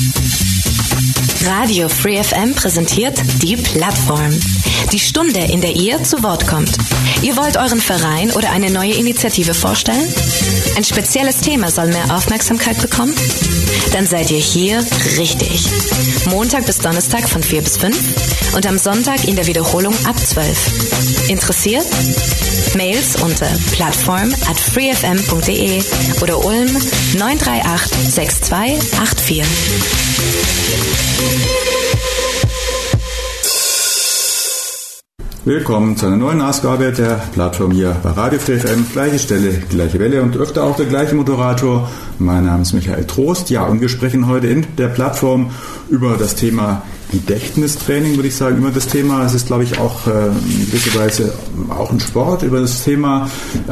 Radio Free FM präsentiert die Plattform. Die Stunde, in der ihr zu Wort kommt. Ihr wollt euren Verein oder eine neue Initiative vorstellen? Ein spezielles Thema soll mehr Aufmerksamkeit bekommen? Dann seid ihr hier richtig. Montag bis Donnerstag von 4 bis 5 und am Sonntag in der Wiederholung ab 12. Interessiert? Mails unter plattform@freefm.de oder Ulm 938 6284. Willkommen zu einer neuen Ausgabe der Plattform hier bei Radio Free FM. Gleiche Stelle, gleiche Welle und öfter auch der gleiche Moderator. Mein Name ist Michael Trost. Ja, und wir sprechen heute in der Plattform über das Thema Gedächtnistraining, würde ich sagen, über das Thema. Es ist, glaube ich, auch in gewisser Weise auch ein Sport, über das Thema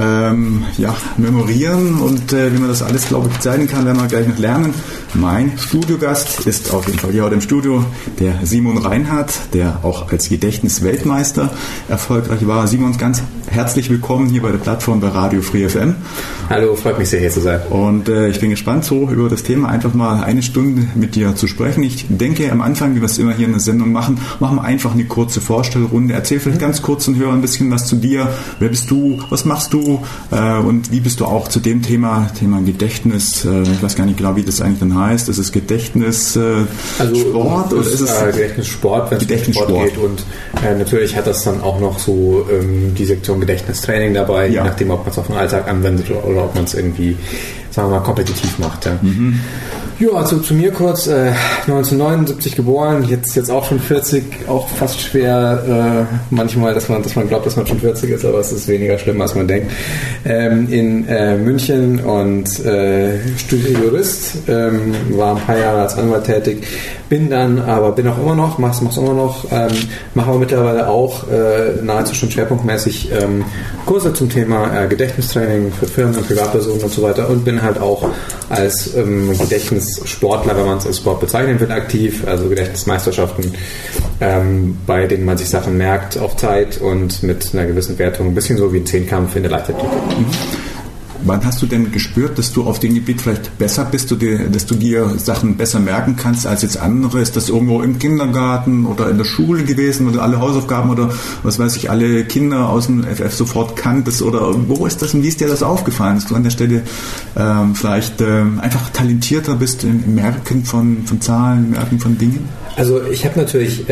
Memorieren und wie man das alles, glaube ich, zeigen kann, werden wir gleich noch lernen. Mein Studiogast ist auf jeden Fall hier heute im Studio der Simon Reinhardt, der auch als Gedächtnisweltmeister erfolgreich war. Simon, ganz herzlich willkommen hier bei der Plattform bei Radio Free FM. Hallo, freut mich sehr, hier zu sein. Und ich bin gespannt, so über das Thema einfach mal eine Stunde mit dir zu sprechen. Ich denke, am Anfang, wie wir es immer hier in der Sendung machen wir einfach eine kurze Vorstellrunde. Erzähl vielleicht ganz kurz und hör ein bisschen was zu dir. Wer bist du? Was machst du? Und wie bist du auch zu dem Thema Gedächtnis? Ich weiß gar nicht genau, wie das eigentlich dann heißt. Ist es Gedächtnissport? Oder ist es Gedächtnissport, wenn es um Sport geht? Und natürlich hat das dann auch noch so die Sektion Gedächtnistraining dabei, je nachdem, ob man es auf den Alltag anwendet oder ob man es irgendwie, sagen wir mal, kompetitiv macht. Ja. Mhm. Ja, also zu mir kurz, 1979 geboren, jetzt auch schon 40, auch fast schwer manchmal, dass man glaubt, dass man schon 40 ist, aber es ist weniger schlimm, als man denkt. In München und studierte Jurist, war ein paar Jahre als Anwalt tätig, bin auch immer noch, mach's immer noch, mache aber mittlerweile auch nahezu schon schwerpunktmäßig Kurse zum Thema Gedächtnistraining für Firmen und Privatpersonen und so weiter und bin halt auch als Gedächtnissportler, wenn man es als Sport bezeichnen will, aktiv, also Gedächtnismeisterschaften, bei denen man sich Sachen merkt auf Zeit und mit einer gewissen Wertung, ein bisschen so wie ein Zehnkampf in der Leichtathletik. Wann hast du denn gespürt, dass du auf dem Gebiet vielleicht besser bist, dass du dir Sachen besser merken kannst als jetzt andere? Ist das irgendwo im Kindergarten oder in der Schule gewesen, wo du alle Hausaufgaben oder was weiß ich, alle Kinder aus dem FF sofort kanntest? Oder wo ist das und wie ist dir das aufgefallen, dass du an der Stelle vielleicht einfach talentierter bist im Merken von Zahlen, Merken von Dingen? Also ich habe natürlich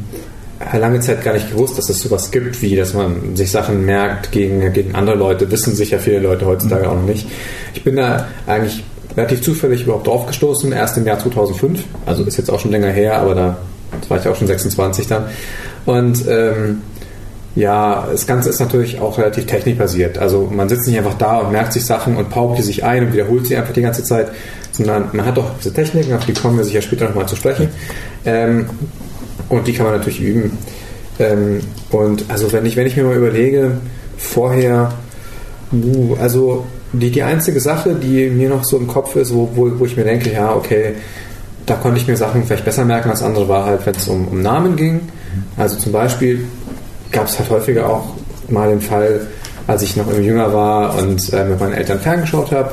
lange Zeit gar nicht gewusst, dass es sowas gibt, wie dass man sich Sachen merkt gegen andere Leute. Wissen sicher viele Leute heutzutage auch noch nicht. Ich bin da eigentlich relativ zufällig überhaupt drauf gestoßen, erst im Jahr 2005. Also ist jetzt auch schon länger her, aber da war ich auch schon 26 dann. Und das Ganze ist natürlich auch relativ technikbasiert. Also man sitzt nicht einfach da und merkt sich Sachen und paukt die sich ein und wiederholt sie einfach die ganze Zeit, sondern man hat doch diese Techniken, auf die kommen wir sicher später nochmal zu sprechen. Und die kann man natürlich üben. Und also wenn ich mir mal überlege, vorher, also die einzige Sache, die mir noch so im Kopf ist, wo ich mir denke, ja, okay, da konnte ich mir Sachen vielleicht besser merken als andere, war halt, wenn es um Namen ging. Also zum Beispiel gab es halt häufiger auch mal den Fall, als ich noch irgendwie jünger war und mit meinen Eltern ferngeschaut habe,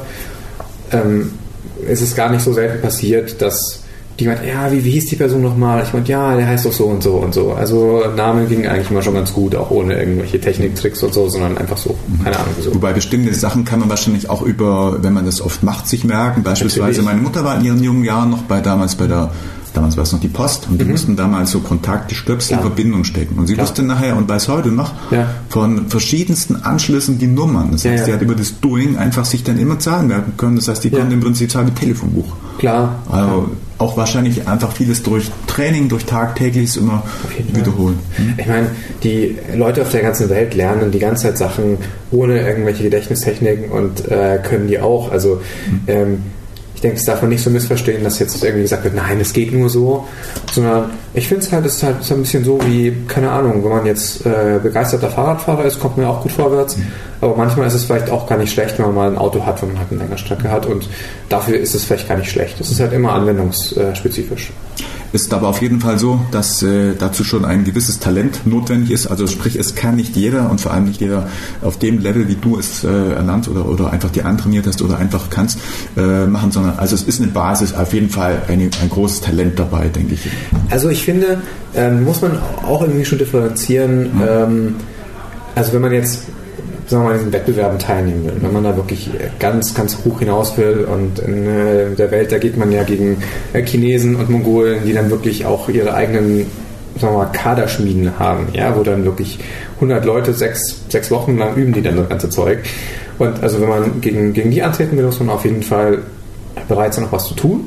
ist es gar nicht so selten passiert, dass die meint, ja, wie hieß die Person nochmal? Ich meinte, ja, der heißt doch so und so und so. Also Name ging eigentlich immer schon ganz gut, auch ohne irgendwelche Techniktricks und so, sondern einfach so, keine Ahnung. So. Wobei bestimmte Sachen kann man wahrscheinlich auch wenn man das oft macht, sich merken. Beispielsweise meine Mutter war in ihren jungen Jahren noch damals war es noch die Post und die mussten damals so Kontakte, Stöpsel in Verbindung stecken. Und sie wusste nachher und weiß heute noch von verschiedensten Anschlüssen die Nummern. Das heißt, sie hat über das Doing einfach sich dann immer Zahlen merken können. Das heißt, die konnte im Prinzip Zahlen mit Telefonbuch. Klar. Also auch wahrscheinlich einfach vieles durch Training, durch tagtägliches immer wiederholen. Ich meine, die Leute auf der ganzen Welt lernen die ganze Zeit Sachen ohne irgendwelche Gedächtnistechniken und können die auch. Also ich denke, es darf man nicht so missverstehen, dass jetzt irgendwie gesagt wird, nein, es geht nur so, sondern ich finde es ist halt ein bisschen so wie, keine Ahnung, wenn man jetzt begeisterter Fahrradfahrer ist, kommt man ja auch gut vorwärts, aber manchmal ist es vielleicht auch gar nicht schlecht, wenn man mal ein Auto hat, wenn man halt eine längere Strecke hat und dafür ist es vielleicht gar nicht schlecht. Es ist halt immer anwendungsspezifisch. ist aber auf jeden Fall so, dass dazu schon ein gewisses Talent notwendig ist. Also sprich, es kann nicht jeder und vor allem nicht jeder auf dem Level, wie du es erlernt oder einfach dir antrainiert hast oder einfach kannst, machen, sondern also es ist eine Basis, auf jeden Fall ein großes Talent dabei, denke ich. Also ich finde, muss man auch irgendwie schon differenzieren, also wenn man jetzt, sagen wir mal, in diesen Wettbewerben teilnehmen will, wenn man da wirklich ganz, ganz hoch hinaus will und in der Welt, da geht man ja gegen Chinesen und Mongolen, die dann wirklich auch ihre eigenen, sagen wir mal, Kaderschmieden haben, ja, wo dann wirklich 100 Leute 6 Wochen lang üben die dann das ganze Zeug. Und also wenn man gegen die antreten will, muss man auf jeden Fall bereit sein, noch was zu tun.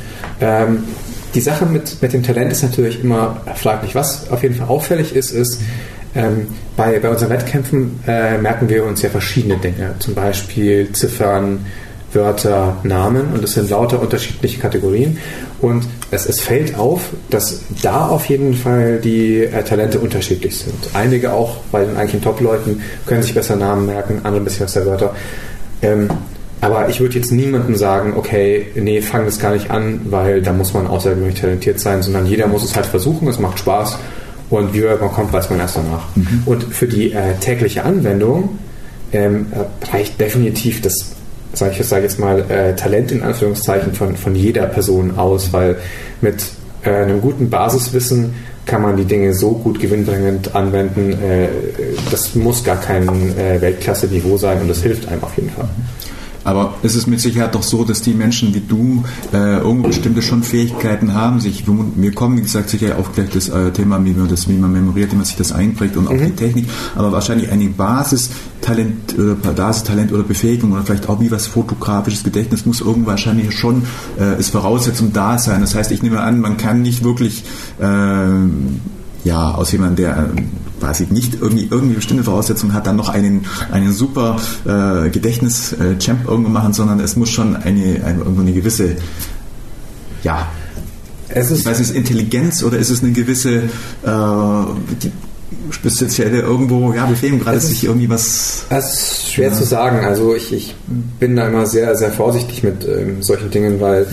Die Sache mit dem Talent ist natürlich immer fraglich. Was auf jeden Fall auffällig ist, bei unseren Wettkämpfen merken wir uns ja verschiedene Dinge, zum Beispiel Ziffern, Wörter, Namen, und es sind lauter unterschiedliche Kategorien, und es fällt auf, dass da auf jeden Fall die Talente unterschiedlich sind. Einige auch bei den eigentlichen Top-Leuten können sich besser Namen merken, andere ein bisschen besser Wörter. Aber ich würde jetzt niemandem sagen, okay, nee, fang das gar nicht an, weil da muss man außergewöhnlich talentiert sein, sondern jeder muss es halt versuchen, es macht Spaß. Und wie weit man kommt, weiß man erst danach. Und für die tägliche Anwendung reicht definitiv das, sage ich jetzt mal, Talent in Anführungszeichen von jeder Person aus, weil mit einem guten Basiswissen kann man die Dinge so gut gewinnbringend anwenden. Das muss gar kein Weltklasse-Niveau sein, und das hilft einem auf jeden Fall. Aber es ist mit Sicherheit doch so, dass die Menschen wie du irgendwo bestimmte schon Fähigkeiten haben. Wir kommen, wie gesagt, sicher auch gleich das Thema, wie man memoriert, wie man sich das einprägt, und auch die Technik. Aber wahrscheinlich eine Basistalent oder Befähigung oder vielleicht auch wie was fotografisches Gedächtnis muss irgendwo wahrscheinlich schon ist Voraussetzung da sein. Das heißt, ich nehme an, man kann nicht wirklich aus jemandem, der quasi nicht irgendwie bestimmte Voraussetzungen hat, dann noch einen super Gedächtnis-Champ irgendwo machen, sondern es muss schon irgendwo eine gewisse, ist es Intelligenz oder ist es eine gewisse spezielle irgendwo, Befähigung, gerade sich irgendwie was... Es ist schwer zu sagen. Also ich bin da immer sehr, sehr vorsichtig mit solchen Dingen, weil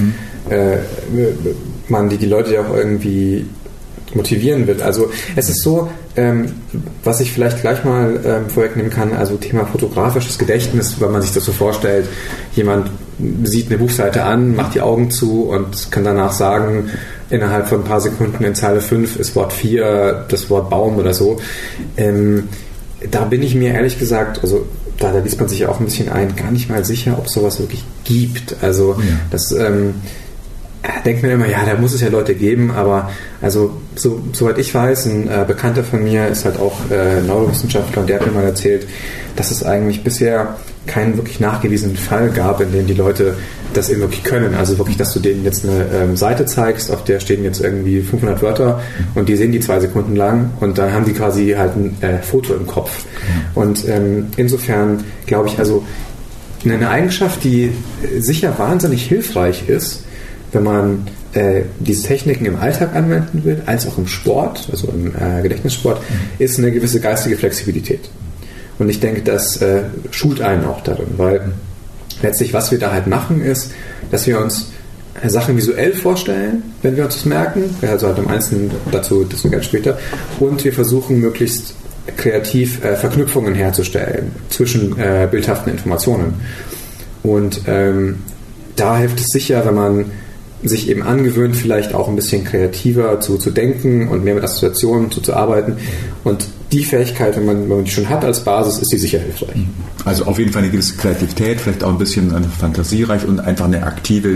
man die Leute ja auch irgendwie motivieren wird. Also es ist so, was ich vielleicht gleich mal vorwegnehmen kann, also Thema fotografisches Gedächtnis, wenn man sich das so vorstellt, jemand sieht eine Buchseite an, macht die Augen zu und kann danach sagen, innerhalb von ein paar Sekunden in Zeile 5 ist Wort 4 das Wort Baum oder so. Da bin ich mir ehrlich gesagt, also da liest man sich ja auch ein bisschen ein, gar nicht mal sicher, ob es sowas wirklich gibt. Also das denkt man immer, da muss es ja Leute geben, aber also soweit ich weiß, ein Bekannter von mir ist halt auch Neurowissenschaftler, und der hat mir mal erzählt, dass es eigentlich bisher keinen wirklich nachgewiesenen Fall gab, in dem die Leute das eben wirklich können. Also wirklich, dass du denen jetzt eine Seite zeigst, auf der stehen jetzt irgendwie 500 Wörter, und die sehen die 2 Sekunden lang, und dann haben die quasi halt ein Foto im Kopf. Und insofern glaube ich, also eine Eigenschaft, die sicher wahnsinnig hilfreich ist, wenn man diese Techniken im Alltag anwenden will, als auch im Sport, also im Gedächtnissport, ist eine gewisse geistige Flexibilität. Und ich denke, das schult einen auch darin, weil letztlich, was wir da halt machen, ist, dass wir uns Sachen visuell vorstellen, wenn wir uns das merken, also halt im Einzelnen dazu ganz später, und wir versuchen möglichst kreativ Verknüpfungen herzustellen zwischen bildhaften Informationen. Und da hilft es sicher, wenn man sich eben angewöhnt, vielleicht auch ein bisschen kreativer zu denken und mehr mit Assoziationen zu arbeiten. Und die Fähigkeit, wenn man die schon hat als Basis, ist die sicher hilfreich. Also auf jeden Fall eine gewisse Kreativität, vielleicht auch ein bisschen fantasiereich und einfach eine aktive,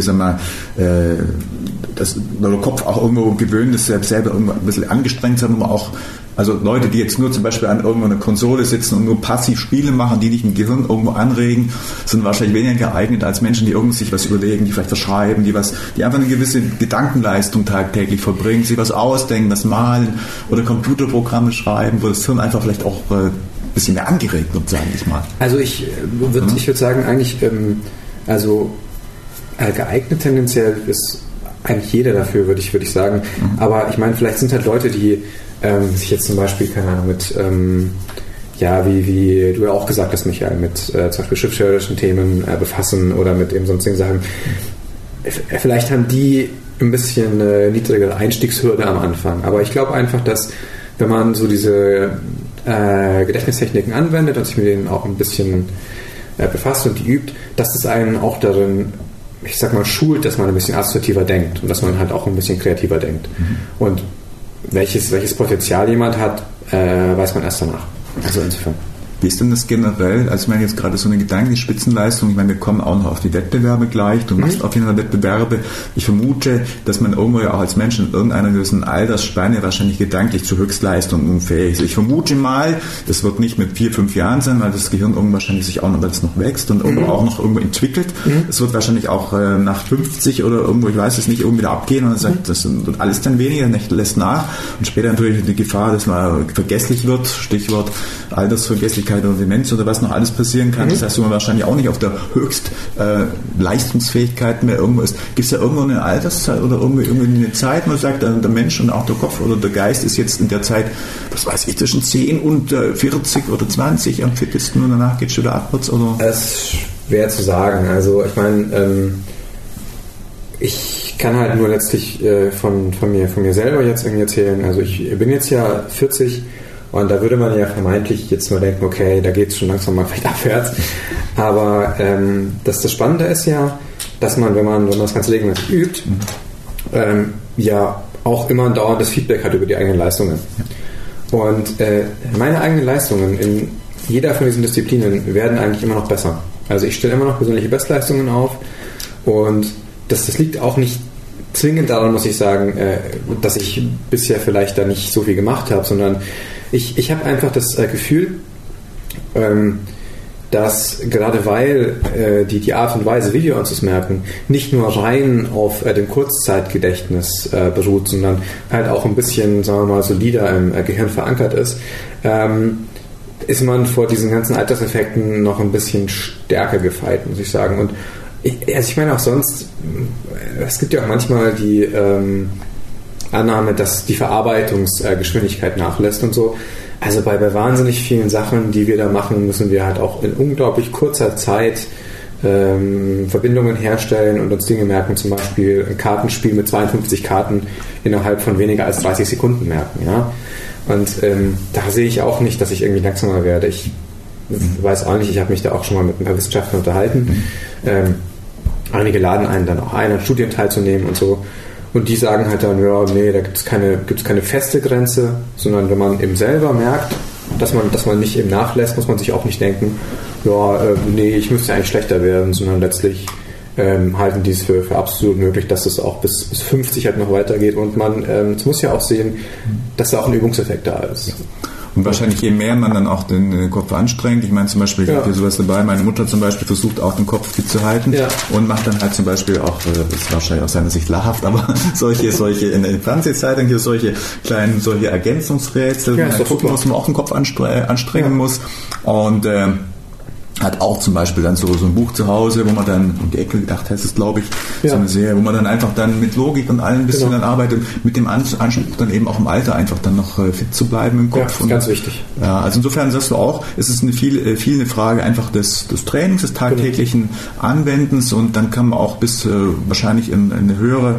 dass der Kopf auch irgendwo gewöhnt ist, selber irgendwo ein bisschen angestrengt sein, aber auch, also Leute, die jetzt nur zum Beispiel an irgendeiner Konsole sitzen und nur passiv Spiele machen, die nicht im Gehirn irgendwo anregen, sind wahrscheinlich weniger geeignet als Menschen, die irgendwie sich was überlegen, die vielleicht was schreiben, die einfach eine gewisse Gedankenleistung tagtäglich verbringen, sich was ausdenken, was malen oder Computerprogramme schreiben, wo das Hirn einfach vielleicht auch ein bisschen mehr angeregt wird, sage ich mal. Also ich würde sagen, eigentlich, geeignet tendenziell ist eigentlich jeder dafür, würde ich sagen. Aber ich meine, vielleicht sind halt Leute, die sich jetzt zum Beispiel, keine Ahnung, mit, wie du ja auch gesagt hast, Michael, mit zum Beispiel schriftstellerischen Themen befassen oder mit eben sonstigen Sachen. vielleicht haben die ein bisschen niedrigere Einstiegshürde am Anfang. Aber ich glaube einfach, dass wenn man so diese Gedächtnistechniken anwendet und sich mit denen auch ein bisschen befasst und die übt, dass das einen auch darin, ich sag mal, schult, dass man ein bisschen assoziativer denkt und dass man halt auch ein bisschen kreativer denkt. Und welches Potenzial jemand hat, weiß man erst danach. Also insofern. Wie ist denn das generell? Also ich meine jetzt gerade so eine gedankliche Spitzenleistung, ich meine, wir kommen auch noch auf die Wettbewerbe gleich, du machst auf jeden Fall Wettbewerbe. Ich vermute, dass man irgendwo ja auch als Mensch in irgendeiner gewissen Altersspanne wahrscheinlich gedanklich zu Höchstleistungen fähig ist. Ich vermute mal, das wird nicht mit 4-5 Jahren sein, weil das Gehirn irgendwo wahrscheinlich sich auch noch, weil es noch wächst und irgendwo auch noch irgendwo entwickelt. Es wird wahrscheinlich auch nach 50 oder irgendwo, ich weiß es nicht, irgendwie wieder abgehen und dann sagt, das wird alles dann weniger, lässt nach und später natürlich die Gefahr, dass man vergesslich wird, Stichwort Altersvergesslichkeit oder Demenz oder was noch alles passieren kann. Das heißt, wo man wahrscheinlich auch nicht auf der Leistungsfähigkeit mehr irgendwo ist. Gibt es da irgendwo eine Alterszeit oder irgendwie eine Zeit, wo man sagt, der Mensch und auch der Kopf oder der Geist ist jetzt in der Zeit, was weiß ich, zwischen 10 und 40 oder 20 am fittesten und danach geht es wieder abwärts? Oder? Es ist schwer zu sagen. Also ich meine, ich kann halt nur letztlich von mir selber jetzt irgendwie erzählen. Also ich bin jetzt ja 40 und da würde man ja vermeintlich jetzt nur denken, okay, da geht es schon langsam mal vielleicht abwärts. Aber das Spannende ist ja, dass man, wenn man das ganze regelmäßig übt, ja auch immer ein dauerndes Feedback hat über die eigenen Leistungen. Und meine eigenen Leistungen in jeder von diesen Disziplinen werden eigentlich immer noch besser. Also ich stelle immer noch persönliche Bestleistungen auf und das liegt auch nicht zwingend daran, muss ich sagen, dass ich bisher vielleicht da nicht so viel gemacht habe, sondern ich habe einfach das Gefühl, dass gerade weil die Art und Weise, wie wir uns das merken, nicht nur rein auf dem Kurzzeitgedächtnis beruht, sondern halt auch ein bisschen, sagen wir mal, solider im Gehirn verankert ist, ist man vor diesen ganzen Alterseffekten noch ein bisschen stärker gefeit, muss ich sagen. Und ich meine auch sonst, es gibt ja auch manchmal die Annahme, dass die Verarbeitungsgeschwindigkeit nachlässt und so. Also bei wahnsinnig vielen Sachen, die wir da machen, müssen wir halt auch in unglaublich kurzer Zeit Verbindungen herstellen und uns Dinge merken, zum Beispiel ein Kartenspiel mit 52 Karten innerhalb von weniger als 30 Sekunden merken. Ja? Und da sehe ich auch nicht, dass ich irgendwie langsamer werde. Ich weiß auch nicht, ich habe mich da auch schon mal mit ein paar Wissenschaftlern unterhalten. Einige laden einen dann auch ein, an Studien teilzunehmen und so. Und die sagen halt dann, ja, nee, da gibt's keine feste Grenze, sondern wenn man eben selber merkt, dass man nicht eben nachlässt, muss man sich auch nicht denken, ja, nee, ich müsste eigentlich schlechter werden, sondern letztlich halten die es für absolut möglich, dass es auch bis 50 halt noch weitergeht. Und es muss ja auch sehen, dass da auch ein Übungseffekt da ist. Und wahrscheinlich je mehr man dann auch den Kopf anstrengt, ich meine zum Beispiel, ich habe hier sowas dabei, meine Mutter zum Beispiel versucht auch den Kopf fit zu halten und macht dann halt zum Beispiel auch, das ist wahrscheinlich aus seiner Sicht lachhaft, aber solche in der Fernsehzeitung hier solche Ergänzungsrätsel, gucken, was man auch den Kopf anstrengen muss und hat auch zum Beispiel dann so ein Buch zu Hause, wo man dann, um die Ecke gedacht heißt es, glaube ich, so eine Serie, wo man dann einfach dann mit Logik und allem ein bisschen dann arbeitet, mit dem Anspruch dann eben auch im Alter einfach dann noch fit zu bleiben im Kopf. Ja, und ganz wichtig. Ja, also insofern sagst du auch, es ist viel eine Frage einfach des Trainings, des tagtäglichen Anwendens und dann kann man auch bis wahrscheinlich in ein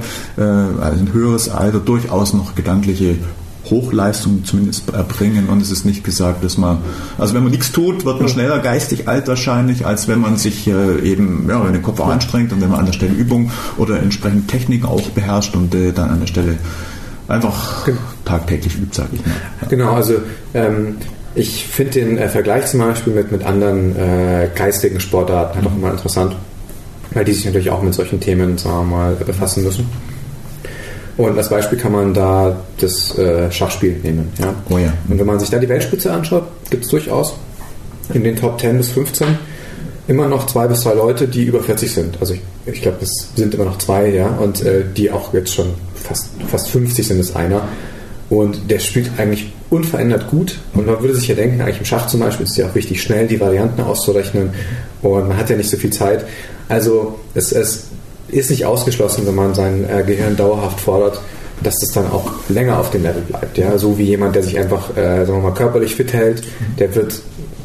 höheres Alter durchaus noch gedankliche Hochleistung zumindest erbringen und es ist nicht gesagt, dass man, also wenn man nichts tut, wird man schneller geistig alt wahrscheinlich, als wenn man sich eben den Kopf auch anstrengt und wenn man an der Stelle Übung oder entsprechend Techniken auch beherrscht und dann an der Stelle einfach tagtäglich übt, sage ich mal. Ja. Genau, also ich finde den Vergleich zum Beispiel mit anderen geistigen Sportarten halt auch immer interessant, weil die sich natürlich auch mit solchen Themen, sagen wir mal, befassen müssen. Und als Beispiel kann man da das Schachspiel nehmen. Ja? Oh ja. Und wenn man sich da die Weltspitze anschaut, gibt es durchaus in den Top 10 bis 15 immer noch 2 bis 3 Leute, die über 40 sind. Also ich glaube, es sind immer noch 2, ja, und die auch jetzt schon fast 50 sind, ist einer. Und der spielt eigentlich unverändert gut. Und man würde sich ja denken, eigentlich im Schach zum Beispiel ist es ja auch wichtig, schnell die Varianten auszurechnen. Und man hat ja nicht so viel Zeit. Also es ist nicht ausgeschlossen, wenn man sein Gehirn dauerhaft fordert, dass das dann auch länger auf dem Level bleibt. Ja? So wie jemand, der sich einfach sagen wir mal, körperlich fit hält, der wird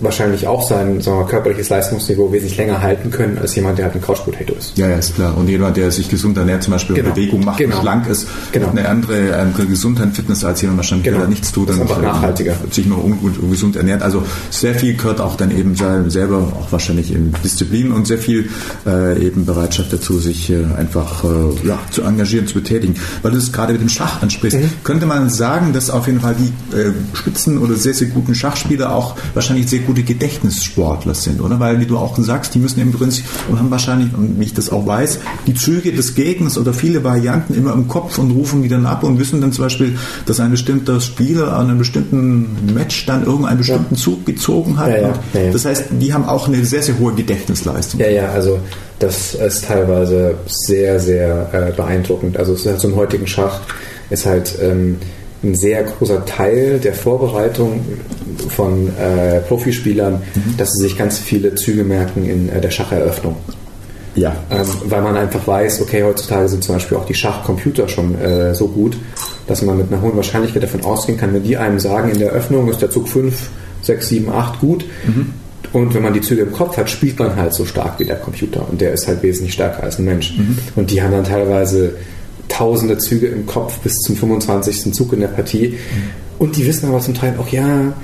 wahrscheinlich auch sein körperliches Leistungsniveau wesentlich länger halten können, als jemand, der halt ein Couch-Potato ist. Ja, ist klar. Und jemand, der sich gesund ernährt, zum Beispiel Bewegung macht und schlank ist, hat eine andere Gesundheit, Fitness, als jemand wahrscheinlich der nichts tut und nachhaltiger sich noch ungesund ernährt. Also sehr viel gehört auch dann eben selber auch wahrscheinlich in Disziplin und sehr viel eben Bereitschaft dazu, sich einfach zu engagieren, zu betätigen. Weil du es gerade mit dem Schach ansprichst, könnte man sagen, dass auf jeden Fall die Spitzen- oder sehr, sehr guten Schachspieler auch wahrscheinlich sehr gute Gedächtnissportler sind, oder? Weil, wie du auch sagst, die müssen im Prinzip und haben wahrscheinlich, und wie ich das auch weiß, die Züge des Gegners oder viele Varianten immer im Kopf und rufen die dann ab und wissen dann zum Beispiel, dass ein bestimmter Spieler an einem bestimmten Match dann irgendeinen bestimmten Zug gezogen hat. Ja. Das heißt, die haben auch eine sehr, sehr hohe Gedächtnisleistung. Ja, also das ist teilweise sehr, sehr beeindruckend. Also es ist halt so im heutigen Schach ist halt ein sehr großer Teil der Vorbereitung von Profispielern, dass sie sich ganz viele Züge merken in der Schacheröffnung. Ja. Weil man einfach weiß, okay, heutzutage sind zum Beispiel auch die Schachcomputer schon so gut, dass man mit einer hohen Wahrscheinlichkeit davon ausgehen kann, wenn die einem sagen, in der Öffnung ist der Zug 5, 6, 7, 8 gut. Und wenn man die Züge im Kopf hat, spielt man halt so stark wie der Computer. Und der ist halt wesentlich stärker als ein Mensch. Und die haben dann teilweise tausende Züge im Kopf bis zum 25. Zug in der Partie. Und die wissen aber zum Teil auch,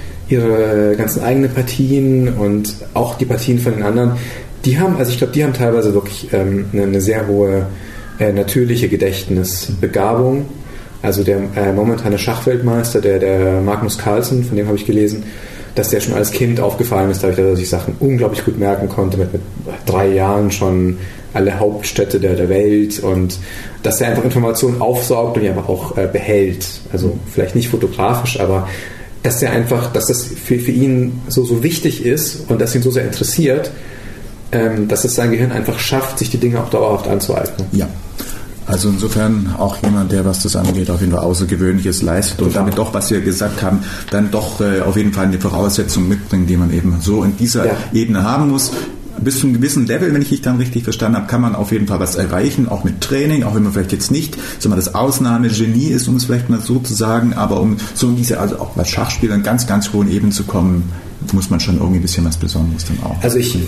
ihre ganzen eigenen Partien und auch die Partien von den anderen. Die haben teilweise wirklich eine sehr hohe natürliche Gedächtnisbegabung. Also der momentane Schachweltmeister, der Magnus Carlsen, von dem habe ich gelesen, dass der schon als Kind aufgefallen ist, dadurch, dass er sich Sachen unglaublich gut merken konnte, mit 3 Jahren schon alle Hauptstädte der Welt, und dass er einfach Informationen aufsaugt und die aber auch behält. Also vielleicht nicht fotografisch, aber dass das für ihn so wichtig ist und dass ihn so sehr interessiert, dass es sein Gehirn einfach schafft, sich die Dinge auch dauerhaft anzueignen. Ja. Also insofern auch jemand, der, was das angeht, auf jeden Fall Außergewöhnliches leistet und damit doch, was wir gesagt haben, dann doch auf jeden Fall eine Voraussetzung mitbringt, die man eben so in dieser Ebene haben muss. Bis zu einem gewissen Level, wenn ich dich dann richtig verstanden habe, kann man auf jeden Fall was erreichen, auch mit Training, auch wenn man vielleicht jetzt nicht das Ausnahmegenie ist, um es vielleicht mal so zu sagen, aber um so in diese, also auch bei Schachspielern ganz, ganz hohen Ebenen zu kommen, muss man schon irgendwie ein bisschen was Besonderes dann auch. Also ich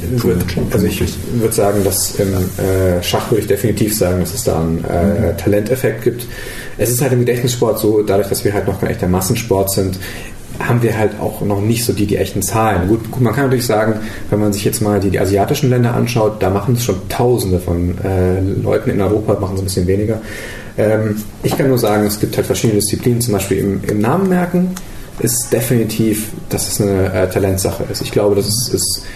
würde sagen, dass im Schach würde ich definitiv sagen, dass es da einen Talenteffekt gibt. Es ist halt im Gedächtnissport so, dadurch, dass wir halt noch kein echter Massensport sind, haben wir halt auch noch nicht so die echten Zahlen. Gut, man kann natürlich sagen, wenn man sich jetzt mal die asiatischen Länder anschaut, da machen es schon Tausende von Leuten. In Europa machen es ein bisschen weniger. Ich kann nur sagen, es gibt halt verschiedene Disziplinen, zum Beispiel im Namen merken ist definitiv, dass es eine Talentsache ist. Ich glaube, das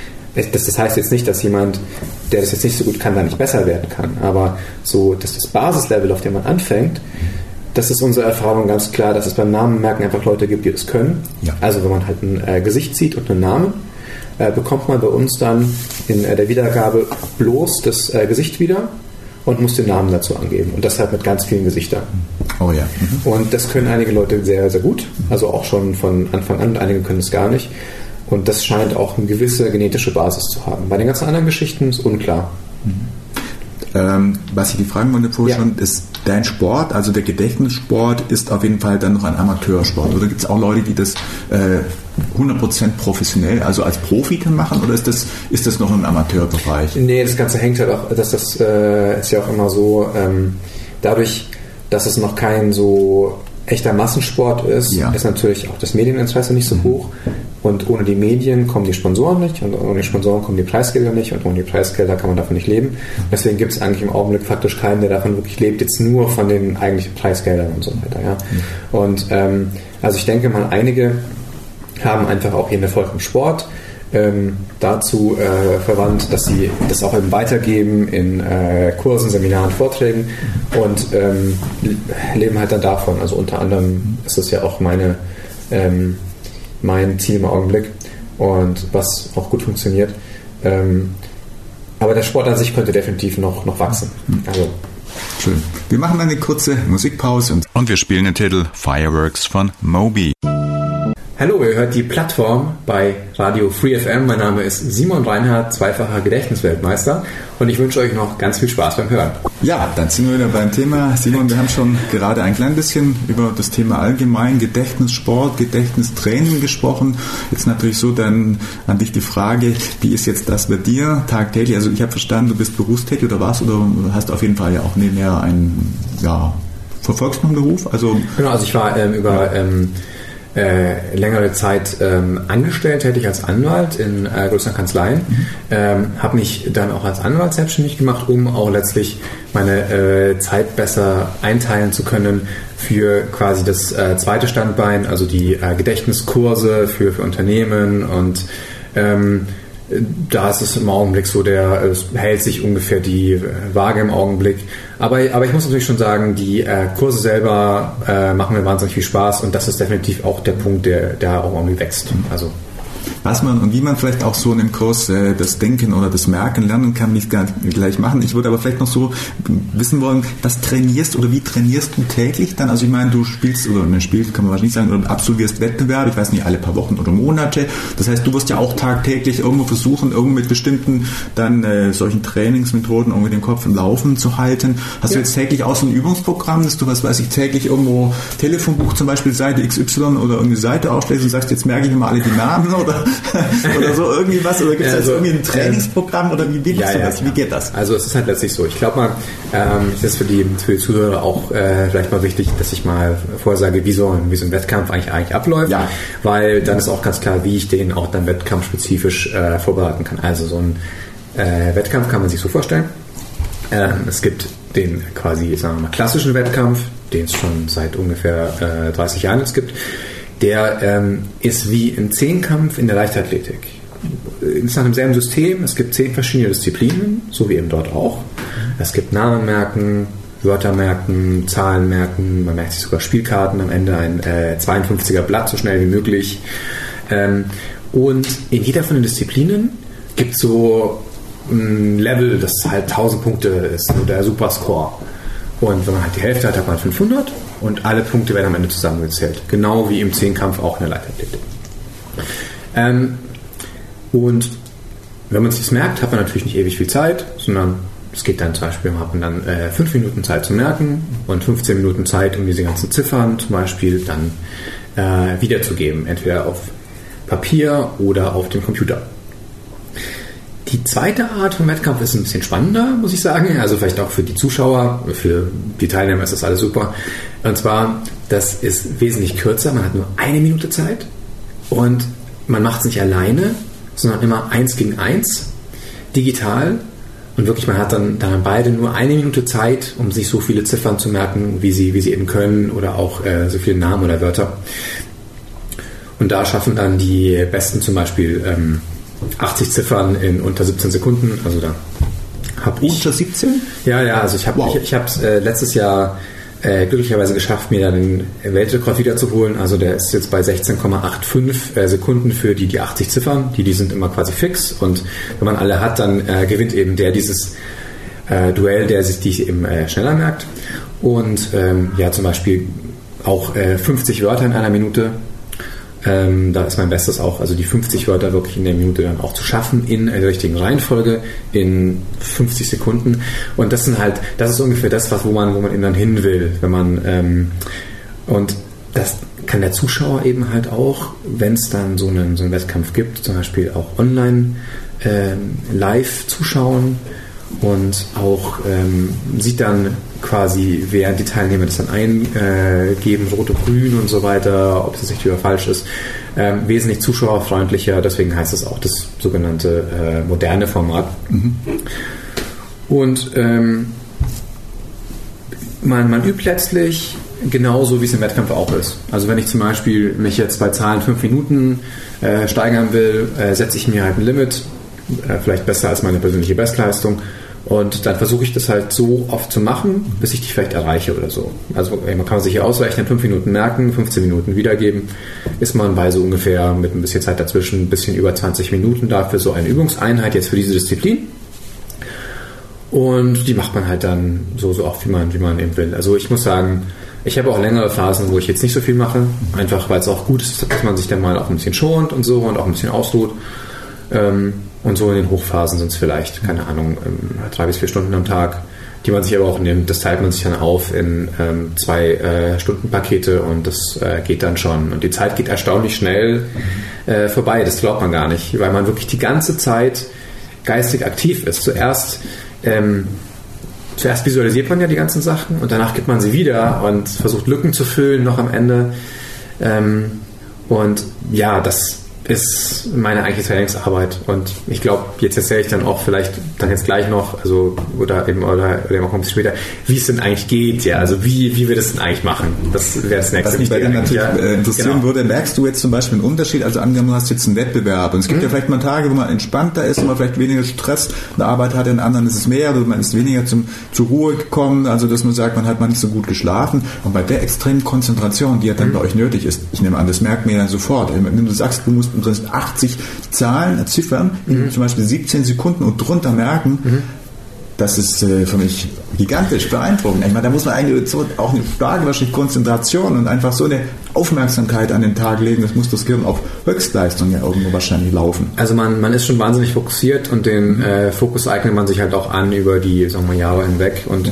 heißt jetzt nicht, dass jemand, der das jetzt nicht so gut kann, da nicht besser werden kann, aber so, dass das Basislevel, auf dem man anfängt, das ist unsere Erfahrung ganz klar, dass es beim Namenmerken einfach Leute gibt, die das können. Ja. Also wenn man halt ein Gesicht sieht und einen Namen, bekommt man bei uns dann in der Wiedergabe bloß das Gesicht wieder und muss den Namen dazu angeben. Und das halt mit ganz vielen Gesichtern. Oh ja. Und das können einige Leute sehr, sehr gut. Also auch schon von Anfang an. Und einige können es gar nicht. Und das scheint auch eine gewisse genetische Basis zu haben. Bei den ganzen anderen Geschichten ist unklar. Was ich die fragen wollte vorher schon, ist dein Sport, also der Gedächtnissport, ist auf jeden Fall dann noch ein Amateursport. Oder gibt es auch Leute, die das 100% professionell, also als Profi dann machen, oder ist das noch im Amateurbereich? Nee, das Ganze hängt halt auch, das ist ja auch immer so, dadurch, dass es noch kein so echter Massensport ist, ist natürlich auch das Medieninteresse nicht so hoch. Und ohne die Medien kommen die Sponsoren nicht, und ohne die Sponsoren kommen die Preisgelder nicht, und ohne die Preisgelder kann man davon nicht leben. Deswegen gibt es eigentlich im Augenblick faktisch keinen, der davon wirklich lebt, jetzt nur von den eigentlichen Preisgeldern und so weiter. Ja. Und also ich denke mal, einige haben einfach auch ihren Erfolg im Sport dazu verwandt, dass sie das auch eben weitergeben in Kursen, Seminaren, Vorträgen und leben halt dann davon. Also unter anderem ist das ja auch mein Ziel im Augenblick und was auch gut funktioniert. Aber der Sport an sich könnte definitiv noch wachsen. Also. Schön. Wir machen eine kurze Musikpause und wir spielen den Titel Fireworks von Moby. Hallo, ihr hört die Plattform bei Radio Free FM. Mein Name ist Simon Reinhardt, zweifacher Gedächtnisweltmeister und ich wünsche euch noch ganz viel Spaß beim Hören. Ja, dann sind wir wieder beim Thema. Simon, wir haben schon gerade ein klein bisschen über das Thema allgemein Gedächtnissport, Gedächtnistraining gesprochen. Jetzt natürlich so dann an dich die Frage, wie ist jetzt das bei dir tagtäglich? Also ich habe verstanden, du bist berufstätig oder was? Oder hast auf jeden Fall ja auch nebenher einen, verfolgst du einen Beruf? Also ich war über längere Zeit angestellt, tätig als Anwalt in größeren Kanzleien, habe mich dann auch als Anwalt selbstständig gemacht, um auch letztlich meine Zeit besser einteilen zu können für quasi das zweite Standbein, also die Gedächtniskurse für Unternehmen und da ist es im Augenblick so, es hält sich ungefähr die Waage im Augenblick. Aber ich muss natürlich schon sagen, die Kurse selber machen mir wahnsinnig viel Spaß und das ist definitiv auch der Punkt, der auch irgendwie wächst. Also was man und wie man vielleicht auch so in dem Kurs das Denken oder das Merken lernen kann, nicht gleich machen. Ich würde aber vielleicht noch so wissen wollen, was trainierst oder wie trainierst du täglich dann? Also ich meine, du spielst oder kann man wahrscheinlich nicht sagen, oder absolvierst Wettbewerbe, ich weiß nicht, alle paar Wochen oder Monate. Das heißt, du wirst ja auch tagtäglich irgendwo versuchen, irgendwo mit bestimmten dann solchen Trainingsmethoden irgendwie den Kopf im Laufen zu halten. Hast du jetzt täglich auch so ein Übungsprogramm, dass du, was weiß ich, täglich irgendwo Telefonbuch zum Beispiel Seite XY oder irgendeine Seite aufschlägst und sagst, jetzt merke ich immer alle die Namen oder so irgendwie was? Oder gibt es irgendwie ein Trainingsprogramm oder wie geht das? Wie geht das? Also es ist halt letztlich so. Ich glaube mal, das ist für die Zuhörer auch vielleicht mal wichtig, dass ich mal vorher sage, wie so ein Wettkampf eigentlich abläuft, weil dann ist auch ganz klar, wie ich den auch dann wettkampfspezifisch vorbereiten kann. Also so ein Wettkampf kann man sich so vorstellen. Es gibt den quasi, sagen wir mal, klassischen Wettkampf, den es schon seit ungefähr 30 Jahren jetzt gibt. Der ist wie ein Zehnkampf in der Leichtathletik. Es ist nach demselben System. Es gibt 10 verschiedene Disziplinen, so wie eben dort auch. Es gibt Namen merken, Wörter merken, Zahlen merken. Man merkt sich sogar Spielkarten. Am Ende ein 52er Blatt, so schnell wie möglich. Und in jeder von den Disziplinen gibt es so ein Level, das halt 1000 Punkte ist, so der Superscore. Und wenn man halt die Hälfte hat, hat man 500 und alle Punkte werden am Ende zusammengezählt. Genau wie im Zehnkampf auch in der Leichtathletik. Und wenn man sich das merkt, hat man natürlich nicht ewig viel Zeit, sondern es geht dann zum Beispiel, hat man dann 5 Minuten Zeit zu merken und 15 Minuten Zeit, um diese ganzen Ziffern zum Beispiel dann wiederzugeben. Entweder auf Papier oder auf dem Computer. Die zweite Art von Wettkampf ist ein bisschen spannender, muss ich sagen. Also vielleicht auch für die Zuschauer, für die Teilnehmer ist das alles super. Und zwar, das ist wesentlich kürzer. Man hat nur 1 Minute Zeit und man macht es nicht alleine, sondern immer 1 gegen 1, digital. Und wirklich, man hat dann beide nur 1 Minute Zeit, um sich so viele Ziffern zu merken, wie sie eben können oder auch so viele Namen oder Wörter. Und da schaffen dann die Besten zum Beispiel 80 Ziffern in unter 17 Sekunden. Also da habe ich... Unter 17? Ja, also ich habe es letztes Jahr glücklicherweise geschafft, mir dann den Weltrekord wiederzuholen. Also der ist jetzt bei 16,85 Sekunden für die 80 Ziffern. Die sind immer quasi fix. Und wenn man alle hat, dann gewinnt eben der dieses Duell, der sich die eben schneller merkt. Und zum Beispiel auch 50 Wörter in einer Minute. Da ist mein Bestes auch, also die 50 Wörter wirklich in der Minute dann auch zu schaffen, in der richtigen Reihenfolge, in 50 Sekunden. Und das ist ungefähr das, wo man eben dann hin will, wenn man, und das kann der Zuschauer eben halt auch, wenn es dann so einen Wettkampf gibt, zum Beispiel auch online live zuschauen und auch sieht dann quasi, während die Teilnehmer das dann eingeben, rot und grün und so weiter, ob es richtig oder falsch ist, wesentlich zuschauerfreundlicher. Deswegen heißt es auch das sogenannte moderne Format. Mhm. Und man übt letztlich genauso, wie es im Wettkampf auch ist. Also wenn ich zum Beispiel mich jetzt bei Zahlen 5 Minuten steigern will, setze ich mir halt ein Limit, vielleicht besser als meine persönliche Bestleistung. Und dann versuche ich das halt so oft zu machen, bis ich die vielleicht erreiche oder so. Also man kann sich hier ausrechnen, 5 Minuten merken, 15 Minuten wiedergeben, ist man bei so ungefähr mit ein bisschen Zeit dazwischen, ein bisschen über 20 Minuten dafür so eine Übungseinheit jetzt für diese Disziplin. Und die macht man halt dann so oft, wie man eben will. Also ich muss sagen, Ich habe auch längere Phasen, wo ich jetzt nicht so viel mache, einfach weil es auch gut ist, dass man sich dann mal auch ein bisschen schont und so und auch ein bisschen ausruht. Und so in den Hochphasen sind es vielleicht, keine Ahnung, 3 bis 4 Stunden am Tag, die man sich aber auch nimmt. Das teilt man sich dann auf in 2 Stundenpakete und das geht dann schon. Und die Zeit geht erstaunlich schnell vorbei, das glaubt man gar nicht, weil man wirklich die ganze Zeit geistig aktiv ist. Zuerst visualisiert man ja die ganzen Sachen und danach gibt man sie wieder und versucht Lücken zu füllen noch am Ende. Und ja, das ist meine eigentliche Trainingsarbeit und ich glaube, jetzt erzähle ich dann auch vielleicht dann jetzt gleich noch, also oder eben auch ein bisschen später, wie es denn eigentlich geht, ja, also wie wir das denn eigentlich machen. Das wäre das nächste. Was mich bei dir natürlich interessieren würde, merkst du jetzt zum Beispiel einen Unterschied, also angenommen, du hast jetzt einen Wettbewerb und es gibt ja vielleicht mal Tage, wo man entspannter ist, wo man vielleicht weniger Stress in der Arbeit hat, in anderen ist es mehr, oder man ist weniger zur Ruhe gekommen, also dass man sagt, man hat mal nicht so gut geschlafen und bei der extremen Konzentration, die ja dann bei euch nötig ist, ich nehme an, das merkt man ja sofort, wenn du sagst, du musst 80 Zahlen, Ziffern in zum Beispiel 17 Sekunden und drunter merken, das ist für mich gigantisch beeindruckend. Ich meine, da muss man eigentlich so auch eine starke wahrscheinlich Konzentration und einfach so eine Aufmerksamkeit an den Tag legen, das muss das Gehirn auf Höchstleistung ja irgendwo wahrscheinlich laufen. Also man ist schon wahnsinnig fokussiert und den Fokus eignet man sich halt auch an über die, sagen wir, Jahre hinweg und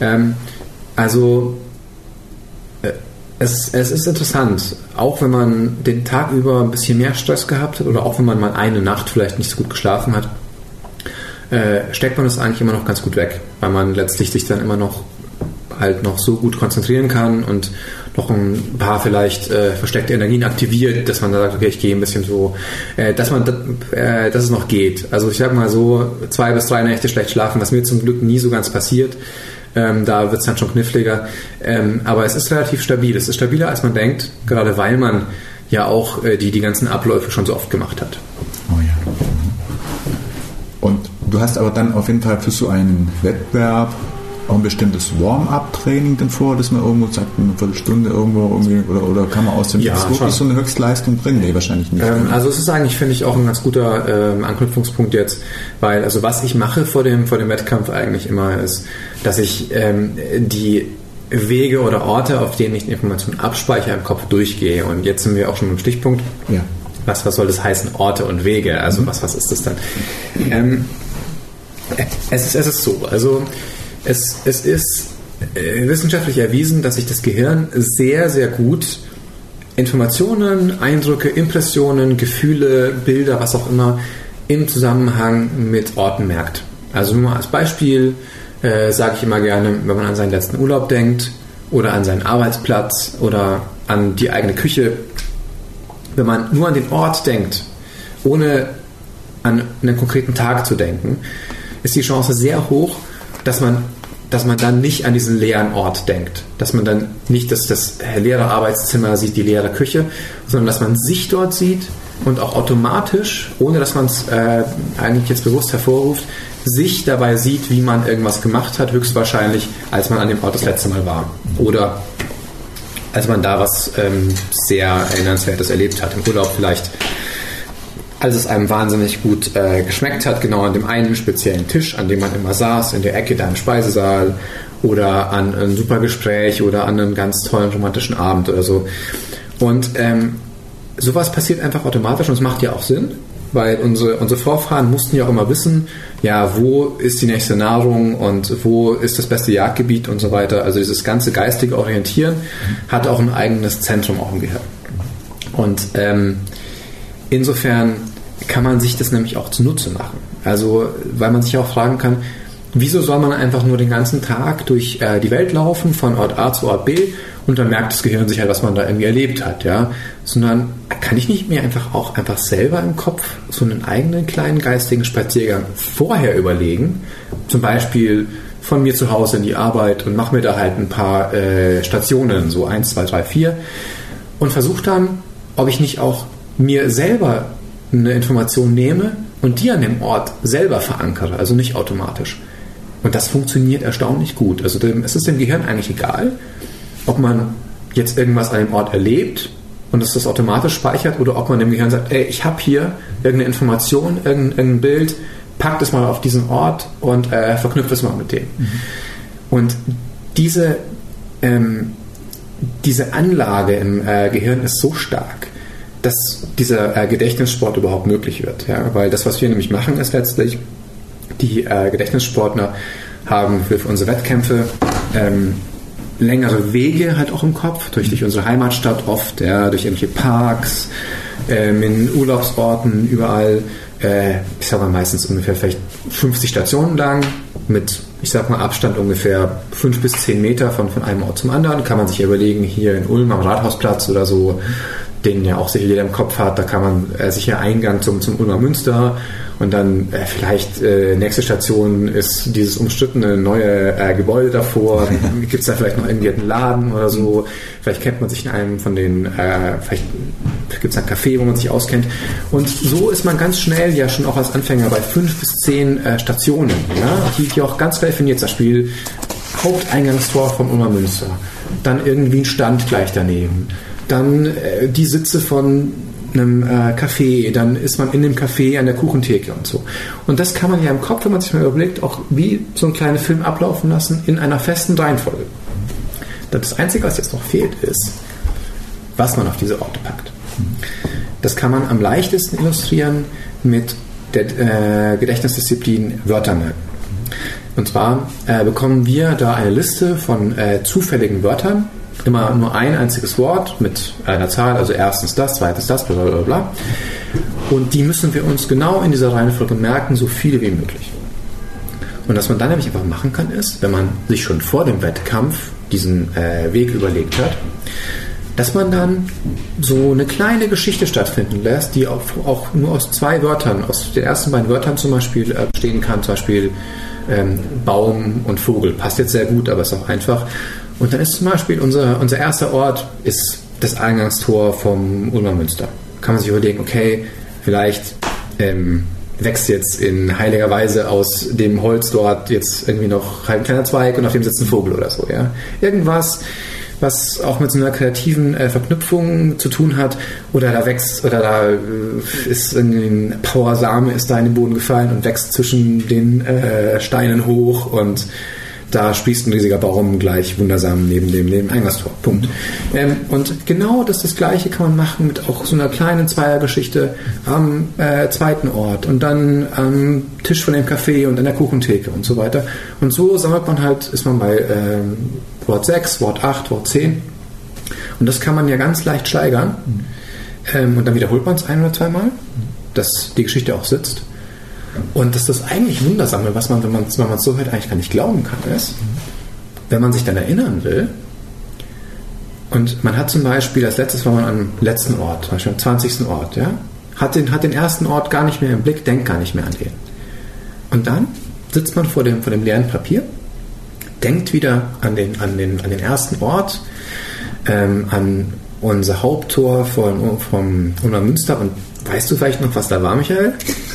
Es ist interessant, auch wenn man den Tag über ein bisschen mehr Stress gehabt hat oder auch wenn man mal eine Nacht vielleicht nicht so gut geschlafen hat, steckt man das eigentlich immer noch ganz gut weg, weil man letztlich sich dann immer noch so gut konzentrieren kann und noch ein paar vielleicht versteckte Energien aktiviert, dass man da sagt, okay, ich gehe ein bisschen so, dass es noch geht. Also ich sag mal so, 2 bis 3 Nächte schlecht schlafen, was mir zum Glück nie so ganz passiert. Da wird es dann schon kniffliger. Aber es ist relativ stabil. Es ist stabiler, als man denkt, gerade weil man ja auch die ganzen Abläufe schon so oft gemacht hat. Oh ja. Und du hast aber dann auf jeden Fall für so einen Wettbewerb auch ein bestimmtes Warm-up-Training dann vor, dass man irgendwo sagt, eine Viertelstunde irgendwo oder kann man aus dem wirklich so eine Höchstleistung bringen? Nee, wahrscheinlich nicht. Also es ist eigentlich, finde ich, auch ein ganz guter Anknüpfungspunkt jetzt, weil also was ich mache vor dem Wettkampf eigentlich immer ist, dass ich die Wege oder Orte, auf denen ich die Informationen abspeichere, im Kopf durchgehe. Und jetzt sind wir auch schon im Stichpunkt. Ja. Was soll das heißen? Orte und Wege. Also was ist das dann? Es ist so. Also es ist wissenschaftlich erwiesen, dass sich das Gehirn sehr, sehr gut Informationen, Eindrücke, Impressionen, Gefühle, Bilder, was auch immer, im Zusammenhang mit Orten merkt. Also nur mal als Beispiel sage ich immer gerne, wenn man an seinen letzten Urlaub denkt oder an seinen Arbeitsplatz oder an die eigene Küche, wenn man nur an den Ort denkt, ohne an einen konkreten Tag zu denken, ist die Chance sehr hoch, dass man dann nicht an diesen leeren Ort denkt. Dass man dann nicht das leere Arbeitszimmer sieht, die leere Küche, sondern dass man sich dort sieht und auch automatisch, ohne dass man es eigentlich jetzt bewusst hervorruft, sich dabei sieht, wie man irgendwas gemacht hat, höchstwahrscheinlich, als man an dem Ort das letzte Mal war. Oder als man da was sehr Erinnernswertes erlebt hat, im Urlaub vielleicht, als es einem wahnsinnig gut geschmeckt hat, genau an dem einen speziellen Tisch, an dem man immer saß, in der Ecke da im Speisesaal oder an ein super Gespräch oder an einen ganz tollen romantischen Abend oder so. Und sowas passiert einfach automatisch und es macht ja auch Sinn, weil unsere Vorfahren mussten ja auch immer wissen, ja, wo ist die nächste Nahrung und wo ist das beste Jagdgebiet und so weiter. Also dieses ganze geistige Orientieren hat auch ein eigenes Zentrum auch im Gehirn. Und insofern kann man sich das nämlich auch zunutze machen. Also, weil man sich auch fragen kann, wieso soll man einfach nur den ganzen Tag durch die Welt laufen, von Ort A zu Ort B, und dann merkt das Gehirn sich halt, was man da irgendwie erlebt hat, ja. Sondern kann ich nicht mir einfach selber im Kopf so einen eigenen kleinen geistigen Spaziergang vorher überlegen, zum Beispiel von mir zu Hause in die Arbeit und mache mir da halt ein paar Stationen, so 1, 2, 3, 4 und versuche dann, ob ich nicht auch mir selber eine Information nehme und die an dem Ort selber verankere, also nicht automatisch. Und das funktioniert erstaunlich gut. Also es ist dem Gehirn eigentlich egal, ob man jetzt irgendwas an dem Ort erlebt und es das automatisch speichert oder ob man dem Gehirn sagt, ey, ich habe hier irgendeine Information, irgendein Bild, packt es mal auf diesen Ort und verknüpft es mal mit dem. Mhm. Und diese diese Anlage im Gehirn ist so stark, dass dieser Gedächtnissport überhaupt möglich wird. Ja? Weil das, was wir nämlich machen, ist letztlich, die Gedächtnissportler haben für unsere Wettkämpfe längere Wege halt auch im Kopf, durch unsere Heimatstadt oft, ja, durch irgendwelche Parks, in Urlaubsorten, überall, ich sag mal meistens ungefähr vielleicht 50 Stationen lang, mit, ich sag mal, Abstand ungefähr 5 bis 10 Meter von einem Ort zum anderen. Kann man sich überlegen, hier in Ulm am Rathausplatz oder so, den ja auch sicher jeder im Kopf hat, da kann man sicher Eingang zum Ulmer Münster und dann vielleicht nächste Station ist dieses umstrittene neue Gebäude davor, gibt es da vielleicht noch irgendwie einen Laden oder so, vielleicht kennt man sich in einem von den, vielleicht gibt es ein Café, wo man sich auskennt und so ist man ganz schnell ja schon auch als Anfänger bei 5 bis 10 Stationen, ja, die auch ganz klar definiert, das Spiel Haupteingangstor vom Ulmer Münster, dann irgendwie ein Stand gleich daneben, dann die Sitze von einem Café, dann ist man in dem Café an der Kuchentheke und so. Und das kann man ja im Kopf, wenn man sich mal überlegt, auch wie so einen kleinen Film ablaufen lassen in einer festen Reihenfolge. Das Einzige, was jetzt noch fehlt, ist, was man auf diese Orte packt. Das kann man am leichtesten illustrieren mit der Gedächtnisdisziplin Wörter merken. Und zwar bekommen wir da eine Liste von zufälligen Wörtern, immer nur ein einziges Wort mit einer Zahl, also erstens das, zweitens das, bla bla bla. Und die müssen wir uns genau in dieser Reihenfolge merken, so viele wie möglich. Und was man dann nämlich einfach machen kann, ist, wenn man sich schon vor dem Wettkampf diesen Weg überlegt hat, dass man dann so eine kleine Geschichte stattfinden lässt, die auch nur aus 2 Wörtern, aus den ersten beiden Wörtern zum Beispiel bestehen kann, zum Beispiel Baum und Vogel. Passt jetzt sehr gut, aber ist auch einfach. Und dann ist zum Beispiel unser erster Ort ist das Eingangstor vom Ulmer Münster. Kann man sich überlegen, okay, vielleicht wächst jetzt in heiliger Weise aus dem Holz dort jetzt irgendwie noch ein kleiner Zweig und auf dem sitzt ein Vogel oder so. Ja? Irgendwas, was auch mit so einer kreativen Verknüpfung zu tun hat, oder da wächst, oder da ist ein Powersame ist da in den Boden gefallen und wächst zwischen den Steinen hoch und da sprießt ein riesiger Baum gleich wundersam neben dem Eingangstor. Punkt. Und genau das Gleiche kann man machen mit auch so einer kleinen Zweiergeschichte am zweiten Ort und dann am Tisch von dem Café und an der Kuchentheke und so weiter. Und so sammelt man halt, ist man bei Wort 6, Wort 8, Wort 10. Und das kann man ja ganz leicht steigern. Und dann wiederholt man es 1 oder 2 Mal, dass die Geschichte auch sitzt. Und dass das eigentlich Wundersame, was man, wenn man es so hört, eigentlich gar nicht glauben kann, ist, wenn man sich dann erinnern will, und man hat zum Beispiel, als letztes war man am letzten Ort, zum Beispiel am 20. Ort, ja, hat den ersten Ort gar nicht mehr im Blick, denkt gar nicht mehr an den. Und dann sitzt man vor dem leeren Papier, denkt wieder an den ersten Ort, an unser Haupttor vom Ulmer Münster, und weißt du vielleicht noch, was da war, Michael?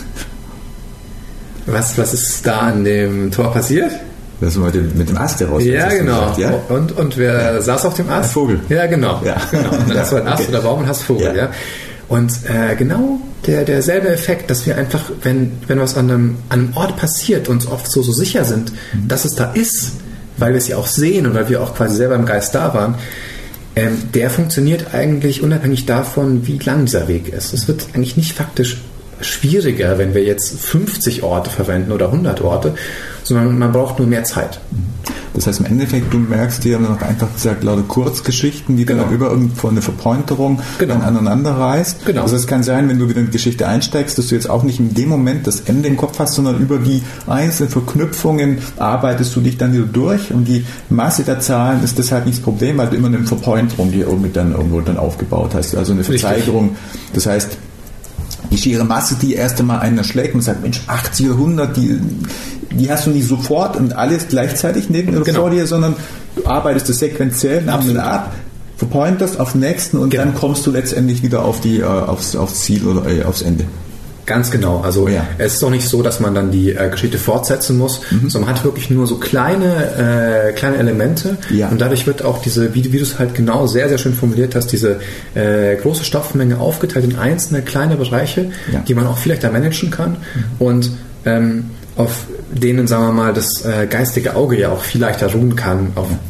Was ist da an dem Tor passiert? Das war mit dem Ast heraus. Ja, genau. Gesagt, ja? Und wer saß auf dem Ast? Ein Vogel. Ja, genau. Ja. Genau. Und dann hast du einen Ast oder Baum und hast Vogel. Ja. Und genau derselbe Effekt, dass wir einfach, wenn was an einem Ort passiert, uns oft so sicher sind, dass es da ist, weil wir es ja auch sehen und weil wir auch quasi selber im Geist da waren, der funktioniert eigentlich unabhängig davon, wie lang dieser Weg ist. Es wird eigentlich nicht faktisch schwieriger, wenn wir jetzt 50 Orte verwenden oder 100 Orte, sondern man braucht nur mehr Zeit. Das heißt, im Endeffekt, du merkst dir noch einfach gesagt, lauter Kurzgeschichten, die dann über irgendwo eine Verpointerung dann aneinander reißt. Genau. Also es kann sein, wenn du wieder in die Geschichte einsteigst, dass du jetzt auch nicht in dem Moment das Ende im Kopf hast, sondern über die einzelnen Verknüpfungen arbeitest du dich dann wieder durch, und die Masse der Zahlen ist deshalb nicht das Problem, weil du immer eine Verpointerung, die irgendwo dann aufgebaut hast, also eine Verzeigerung. Das heißt, die schiere Masse, die erst einmal einen erschlägt und sagt, Mensch, 80 oder 100, die hast du nicht sofort und alles gleichzeitig vor dir, sondern du arbeitest das sequenziell nacheinander ab, verpointerst auf den nächsten, und dann kommst du letztendlich wieder aufs Ziel oder aufs Ende. Ganz genau. Also es ist doch nicht so, dass man dann die Geschichte fortsetzen muss, sondern man hat wirklich nur so kleine Elemente, und dadurch wird auch diese, wie du es halt genau sehr, sehr schön formuliert hast, diese große Stoffmenge aufgeteilt in einzelne kleine Bereiche, die man auch vielleicht da managen kann, und auf denen, sagen wir mal, das geistige Auge ja auch viel leichter ruhen kann, auf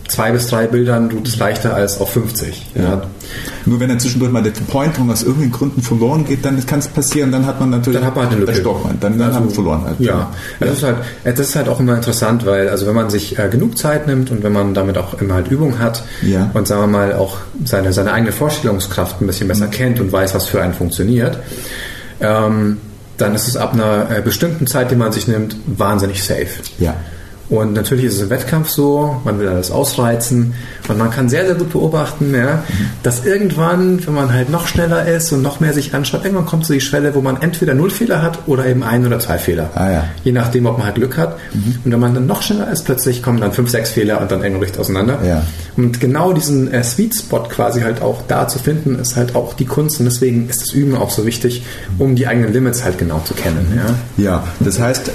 2 bis 3 Bildern tut es leichter als auf 50. Ja. Nur wenn dann zwischendurch mal der Pointer aus irgendwelchen Gründen verloren geht, dann kann es passieren, dann hat man natürlich... Dann hat man halt eine Lücke. Dann stockt man, dann haben wir verloren halt. Ja, das ist halt auch immer interessant, weil also wenn man sich genug Zeit nimmt und wenn man damit auch immer halt Übung hat und sagen wir mal auch seine eigene Vorstellungskraft ein bisschen besser kennt und weiß, was für einen funktioniert, dann ist es ab einer bestimmten Zeit, die man sich nimmt, wahnsinnig safe. Ja. Und natürlich ist es im Wettkampf so, man will alles ausreizen und man kann sehr, sehr gut beobachten, dass irgendwann, wenn man halt noch schneller ist und noch mehr sich anschaut, irgendwann kommt so die Schwelle, wo man entweder 0 Fehler hat oder eben 1 oder 2 Fehler. Je nachdem, ob man halt Glück hat. Und wenn man dann noch schneller ist, plötzlich kommen dann 5, 6 Fehler und dann irgendwo richtig auseinander. Ja. Und genau diesen Sweet Spot quasi halt auch da zu finden, ist halt auch die Kunst und deswegen ist das Üben auch so wichtig, um die eigenen Limits halt genau zu kennen. Ja, das heißt,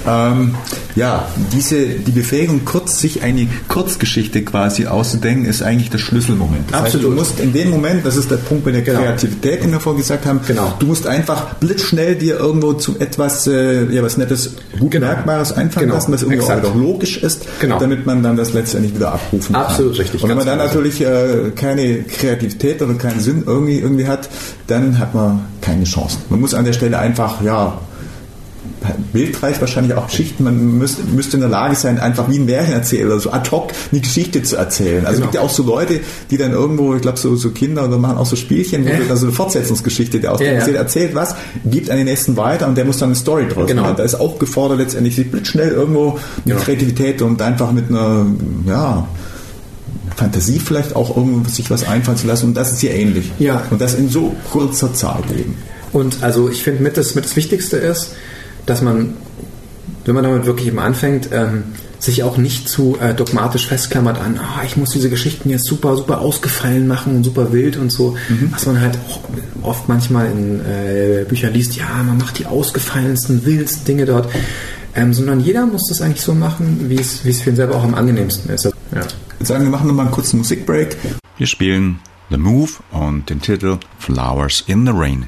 die Befähigung, sich eine Kurzgeschichte quasi auszudenken, ist eigentlich der Schlüsselmoment. Das heißt, du musst in dem Moment, das ist der Punkt bei der Kreativität, den wir vorhin gesagt haben, du musst einfach blitzschnell dir irgendwo zu etwas was Nettes, gut Merkbares einfallen lassen, was irgendwie auch logisch ist, damit man dann das letztendlich wieder abrufen kann. Absolut richtig. Und wenn man dann natürlich keine Kreativität oder keinen Sinn irgendwie hat, dann hat man keine Chance. Man muss an der Stelle einfach, bildreich wahrscheinlich auch Geschichten. Man müsste in der Lage sein, einfach wie ein Märchenerzähler, so ad hoc eine Geschichte zu erzählen. Also es gibt ja auch so Leute, die dann irgendwo, ich glaube so Kinder oder machen auch so Spielchen, wo dann so eine Fortsetzungsgeschichte, der aus dem erzählt was, gibt an den nächsten weiter und der muss dann eine Story draus machen. Da ist auch gefordert letztendlich, sich blitzschnell irgendwo mit Kreativität und einfach mit einer, Fantasie vielleicht auch irgendwo sich was einfallen zu lassen und das ist hier ähnlich. Ja. Und das in so kurzer Zeit eben. Und also ich finde das Wichtigste ist, dass man, wenn man damit wirklich eben anfängt, sich auch nicht zu dogmatisch festklammert an, ich muss diese Geschichten jetzt super, super ausgefallen machen und super wild und so, was man halt auch oft manchmal in Büchern liest, man macht die ausgefallensten, wildsten Dinge dort, sondern jeder muss das eigentlich so machen, wie es für ihn selber auch am angenehmsten ist. Ja. Ich würde sagen, wir machen nochmal einen kurzen Musikbreak. Wir spielen The Move und den Titel Flowers in the Rain.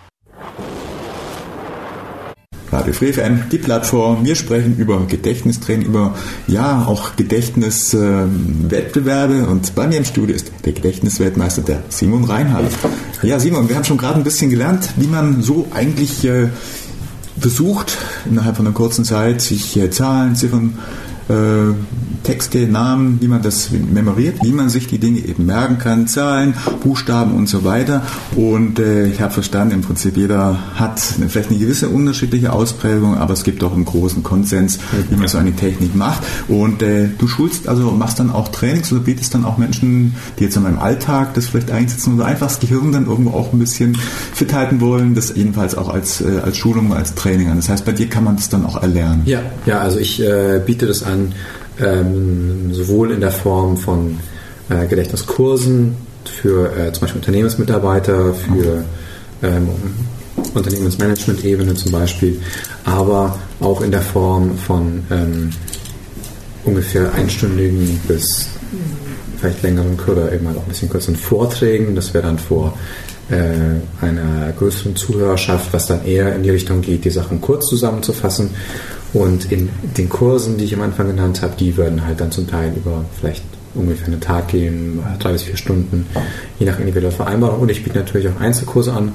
Radio Free FM, die Plattform. Wir sprechen über Gedächtnistraining, über auch Gedächtniswettbewerbe und bei mir im Studio ist der Gedächtnisweltmeister, der Simon Reinhardt. Ja, Simon, wir haben schon gerade ein bisschen gelernt, wie man so eigentlich versucht, innerhalb von einer kurzen Zeit sich Zahlen, Ziffern, Texte, Namen, wie man das memoriert, wie man sich die Dinge eben merken kann, Zahlen, Buchstaben und so weiter. Und ich habe verstanden, im Prinzip jeder hat vielleicht eine gewisse unterschiedliche Ausprägung, aber es gibt auch einen großen Konsens, wie man so eine Technik macht. Und du schulst, also machst dann auch Trainings oder bietest dann auch Menschen, die jetzt in meinem Alltag das vielleicht einsetzen oder einfach das Gehirn dann irgendwo auch ein bisschen fit halten wollen, das jedenfalls auch als Schulung, als Training an. Das heißt, bei dir kann man das dann auch erlernen. Ja, also ich biete das an, sowohl in der Form von Gedächtniskursen für zum Beispiel Unternehmensmitarbeiter, für Unternehmensmanagement-Ebene zum Beispiel, aber auch in der Form von ungefähr einstündigen bis vielleicht längeren oder eben halt auch ein bisschen kürzeren Vorträgen. Das wäre dann vor einer größeren Zuhörerschaft, was dann eher in die Richtung geht, die Sachen kurz zusammenzufassen. Und in den Kursen, die ich am Anfang genannt habe, die würden halt dann zum Teil über vielleicht ungefähr einen Tag gehen, 3 bis 4 Stunden, je nach individueller Vereinbarung. Und ich biete natürlich auch Einzelkurse an,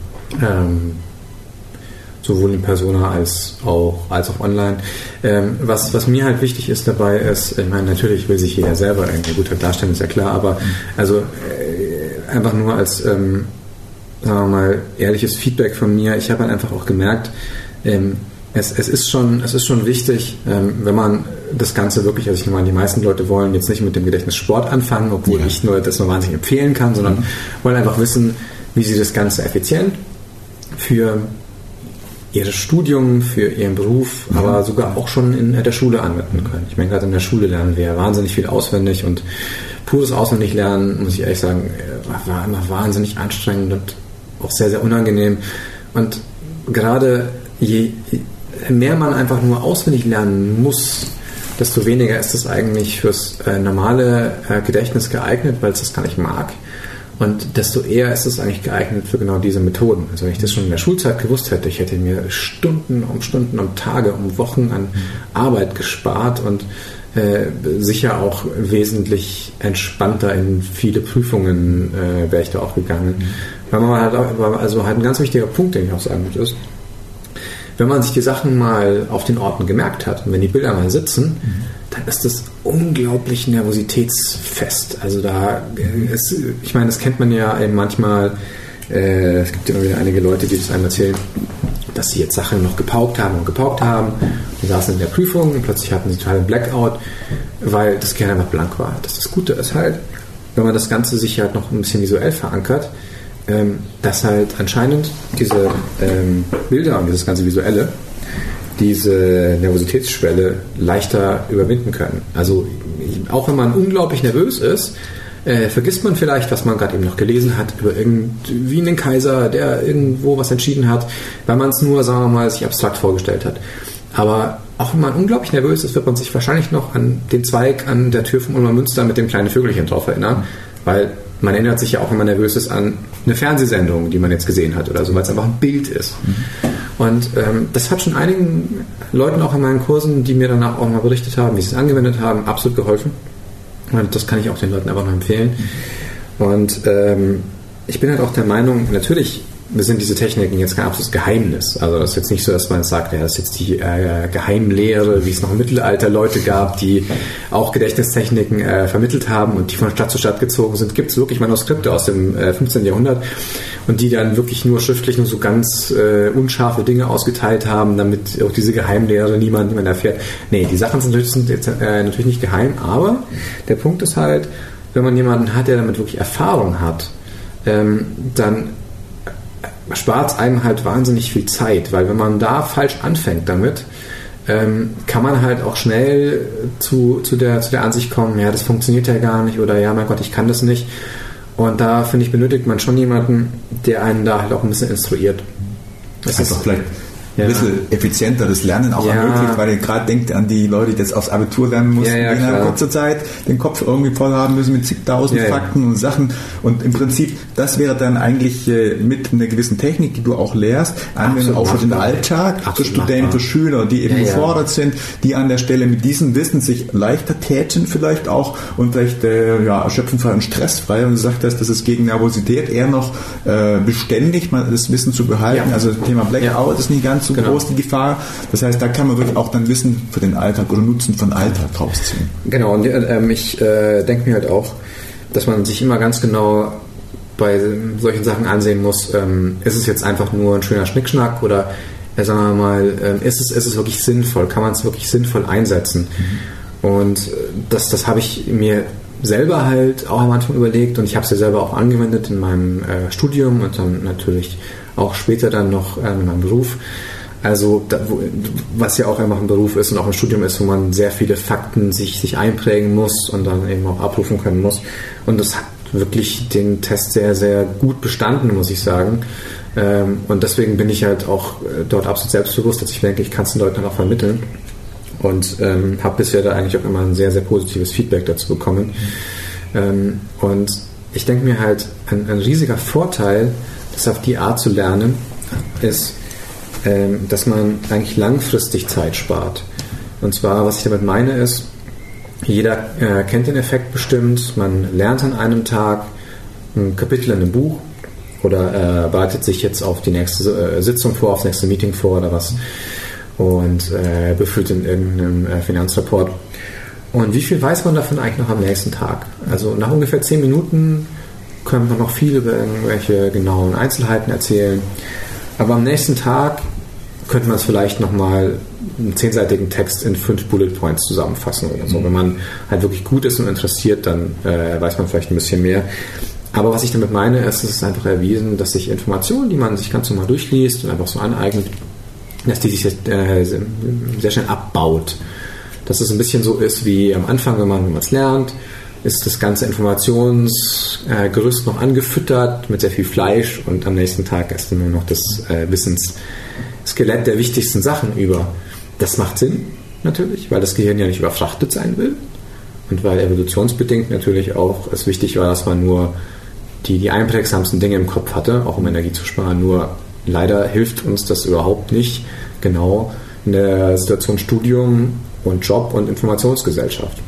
sowohl in Persona als auch online. Was mir halt wichtig ist dabei ist, ich meine, natürlich will sich jeder selber irgendwie gut darstellen, ist ja klar, aber also einfach nur als sagen wir mal ehrliches Feedback von mir, ich habe halt einfach auch gemerkt, es ist schon wichtig, wenn man das Ganze wirklich, also ich meine, die meisten Leute wollen jetzt nicht mit dem Gedächtnissport anfangen, obwohl ich das nur wahnsinnig empfehlen kann, sondern wollen einfach wissen, wie sie das Ganze effizient für ihr Studium, für ihren Beruf, aber sogar auch schon in der Schule anwenden können. Ich meine, gerade in der Schule lernen wir wahnsinnig viel auswendig und pures Auswendiglernen, muss ich ehrlich sagen, war immer wahnsinnig anstrengend und auch sehr, sehr unangenehm. Und gerade je mehr man einfach nur auswendig lernen muss, desto weniger ist es eigentlich fürs normale Gedächtnis geeignet, weil es das gar nicht mag. Und desto eher ist es eigentlich geeignet für genau diese Methoden. Also wenn ich das schon in der Schulzeit gewusst hätte, ich hätte mir Stunden um Tage, um Wochen an Arbeit gespart und sicher auch wesentlich entspannter in viele Prüfungen wäre ich da auch gegangen. Weil man halt ein ganz wichtiger Punkt, den ich auch sagen möchte, ist, wenn man sich die Sachen mal auf den Orten gemerkt hat und wenn die Bilder mal sitzen, dann ist das unglaublich nervositätsfest. Also ich meine, das kennt man ja eben manchmal, es gibt immer wieder einige Leute, die das einem erzählen, dass sie jetzt Sachen noch gepaukt haben und saßen in der Prüfung und plötzlich hatten sie total einen Blackout, weil das Gehirn einfach blank war. Das Gute ist halt, wenn man das Ganze sich halt noch ein bisschen visuell verankert, dass halt anscheinend diese Bilder und dieses ganze Visuelle diese Nervositätsschwelle leichter überwinden können. Also auch wenn man unglaublich nervös ist, vergisst man vielleicht, was man gerade eben noch gelesen hat über irgendwie einen Kaiser, der irgendwo was entschieden hat, weil man es nur, sagen wir mal, sich abstrakt vorgestellt hat. Aber auch wenn man unglaublich nervös ist, wird man sich wahrscheinlich noch an den Zweig an der Tür von Ulmer Münster mit dem kleinen Vögelchen drauf erinnern, weil man erinnert sich ja auch, wenn man nervös ist, an eine Fernsehsendung, die man jetzt gesehen hat oder so, weil es einfach ein Bild ist. Und das hat schon einigen Leuten auch in meinen Kursen, die mir danach auch mal berichtet haben, wie sie es angewendet haben, absolut geholfen. Und das kann ich auch den Leuten einfach nur empfehlen. Und ich bin halt auch der Meinung, natürlich sind diese Techniken jetzt kein absolutes Geheimnis. Also das ist jetzt nicht so, dass man sagt, ja, das ist jetzt die Geheimlehre, wie es noch im Mittelalter Leute gab, die auch Gedächtnistechniken vermittelt haben und die von Stadt zu Stadt gezogen sind. Gibt es wirklich Manuskripte aus dem 15. Jahrhundert und die dann wirklich nur schriftlich nur so ganz unscharfe Dinge ausgeteilt haben, damit auch diese Geheimlehre niemand erfährt. Nee, die Sachen sind natürlich nicht geheim, aber der Punkt ist halt, wenn man jemanden hat, der damit wirklich Erfahrung hat, dann spart es einem halt wahnsinnig viel Zeit, weil wenn man da falsch anfängt damit, kann man halt auch schnell zu der Ansicht kommen, ja, das funktioniert ja gar nicht oder ja, mein Gott, ich kann das nicht. Und da, finde ich, benötigt man schon jemanden, der einen da halt auch ein bisschen instruiert. Das ist vielleicht ein bisschen effizienteres Lernen auch ermöglicht, weil ihr gerade denkt an die Leute, die jetzt aufs Abitur lernen mussten, die in kurzer Zeit den Kopf irgendwie voll haben müssen mit zigtausend Fakten und Sachen. Und im Prinzip, das wäre dann eigentlich mit einer gewissen Technik, die du auch lehrst, Anwendung auch für den Alltag, für Studenten, für Schüler, die eben gefordert sind, die an der Stelle mit diesem Wissen sich leichter tätschen vielleicht auch und vielleicht erschöpfenfrei und stressfrei. Und du sagtest, das ist gegen Nervosität eher noch beständig, das Wissen zu behalten. Also das Thema Blackout ist nicht ganz so groß die Gefahr. Das heißt, da kann man wirklich auch dann Wissen für den Alltag oder Nutzen von Alltag rausziehen. Genau, und ich denke mir halt auch, dass man sich immer ganz genau bei solchen Sachen ansehen muss, ist es jetzt einfach nur ein schöner Schnickschnack oder sagen wir mal, ist es wirklich sinnvoll? Kann man es wirklich sinnvoll einsetzen? Und das habe ich mir selber halt auch am Anfang überlegt und ich habe es ja selber auch angewendet in meinem Studium und dann natürlich auch später dann noch in meinem Beruf. Also was ja auch einfach ein Beruf ist und auch ein Studium ist, wo man sehr viele Fakten sich einprägen muss und dann eben auch abrufen können muss. Und das hat wirklich den Test sehr, sehr gut bestanden, muss ich sagen. Und deswegen bin ich halt auch dort absolut selbstbewusst, dass ich denke, ich kann es den Leuten auch vermitteln. Und habe bisher da eigentlich auch immer ein sehr, sehr positives Feedback dazu bekommen. Und ich denke mir halt, ein riesiger Vorteil, das auf die Art zu lernen, ist, dass man eigentlich langfristig Zeit spart. Und zwar, was ich damit meine, ist, jeder kennt den Effekt bestimmt, man lernt an einem Tag ein Kapitel in einem Buch oder bereitet sich jetzt auf die nächste Sitzung vor, auf das nächste Meeting vor oder was und befüllt in irgendeinem Finanzreport. Und wie viel weiß man davon eigentlich noch am nächsten Tag? Also nach ungefähr 10 Minuten könnte man noch viel über irgendwelche genauen Einzelheiten erzählen. Aber am nächsten Tag könnte man es vielleicht nochmal einen 10-seitigen Text in 5 Bullet Points zusammenfassen oder so. Wenn man halt wirklich gut ist und interessiert, dann weiß man vielleicht ein bisschen mehr. Aber was ich damit meine, ist, es ist einfach erwiesen, dass sich Informationen, die man sich ganz normal durchliest und einfach so aneignet, dass die sich sehr schnell abbaut. Dass es ein bisschen so ist wie am Anfang, wenn man es lernt, ist das ganze Informationsgerüst noch angefüttert mit sehr viel Fleisch und am nächsten Tag ist nur noch das Wissensskelett der wichtigsten Sachen über. Das macht Sinn, natürlich, weil das Gehirn ja nicht überfrachtet sein will und weil evolutionsbedingt natürlich auch es wichtig war, dass man nur die einprägsamsten Dinge im Kopf hatte, auch um Energie zu sparen. Nur leider hilft uns das überhaupt nicht, genau in der Situation Studium und Job und Informationsgesellschaft.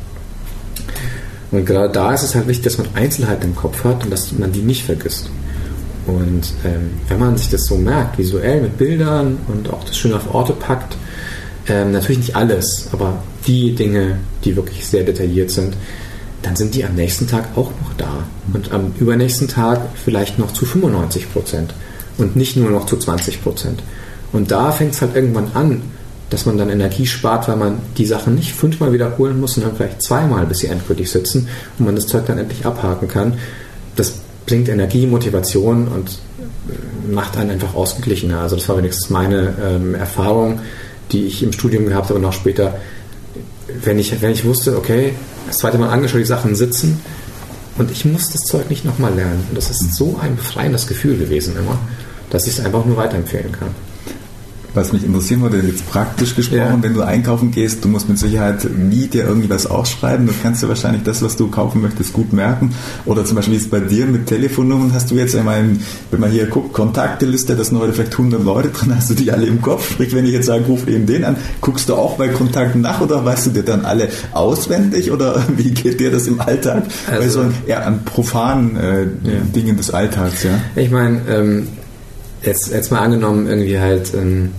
Und gerade da ist es halt wichtig, dass man Einzelheiten im Kopf hat und dass man die nicht vergisst. Und wenn man sich das so merkt, visuell mit Bildern und auch das schön auf Orte packt, natürlich nicht alles, aber die Dinge, die wirklich sehr detailliert sind, dann sind die am nächsten Tag auch noch da. Und am übernächsten Tag vielleicht noch zu 95% und nicht nur noch zu 20%. Und da fängt es halt irgendwann an, dass man dann Energie spart, weil man die Sachen nicht 5-mal wiederholen muss, sondern vielleicht 2-mal, bis sie endgültig sitzen und man das Zeug dann endlich abhaken kann. Das bringt Energie, Motivation und macht einen einfach ausgeglichener. Also das war wenigstens meine Erfahrung, die ich im Studium gehabt habe und auch später. Wenn ich wusste, okay, das zweite Mal angeschaut, die Sachen sitzen und ich muss das Zeug nicht nochmal lernen. Und das ist so ein befreiendes Gefühl gewesen immer, dass ich es einfach nur weiterempfehlen kann. Was mich interessieren würde, jetzt praktisch gesprochen, wenn du einkaufen gehst, du musst mit Sicherheit nie dir irgendwie was aufschreiben, du kannst dir wahrscheinlich das, was du kaufen möchtest, gut merken. Oder zum Beispiel ist bei dir mit Telefonnummern, hast du jetzt einmal, wenn man hier guckt, Kontakteliste, da sind heute vielleicht 100 Leute drin, hast du die alle im Kopf? Sprich, wenn ich jetzt sage, ruf eben den an, guckst du auch bei Kontakten nach oder weißt du dir dann alle auswendig oder wie geht dir das im Alltag? Also, bei so eher an profanen Dingen des Alltags, ja? Ich meine, jetzt mal angenommen, irgendwie halt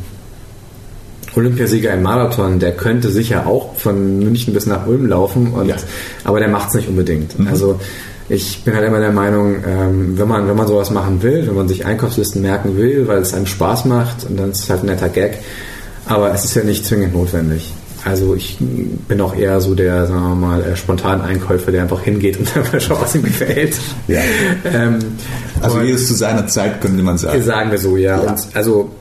Olympiasieger im Marathon, der könnte sicher auch von München bis nach Ulm laufen, aber der macht es nicht unbedingt. Also ich bin halt immer der Meinung, wenn man sowas machen will, wenn man sich Einkaufslisten merken will, weil es einem Spaß macht und dann ist es halt ein netter Gag, aber es ist ja nicht zwingend notwendig. Also ich bin auch eher so der, sagen wir mal, spontan Einkäufer, der einfach hingeht und einfach schaut, was ihm gefällt. Ja. Also jedes zu seiner Zeit, könnte man sagen. Sagen wir so, ja. Und also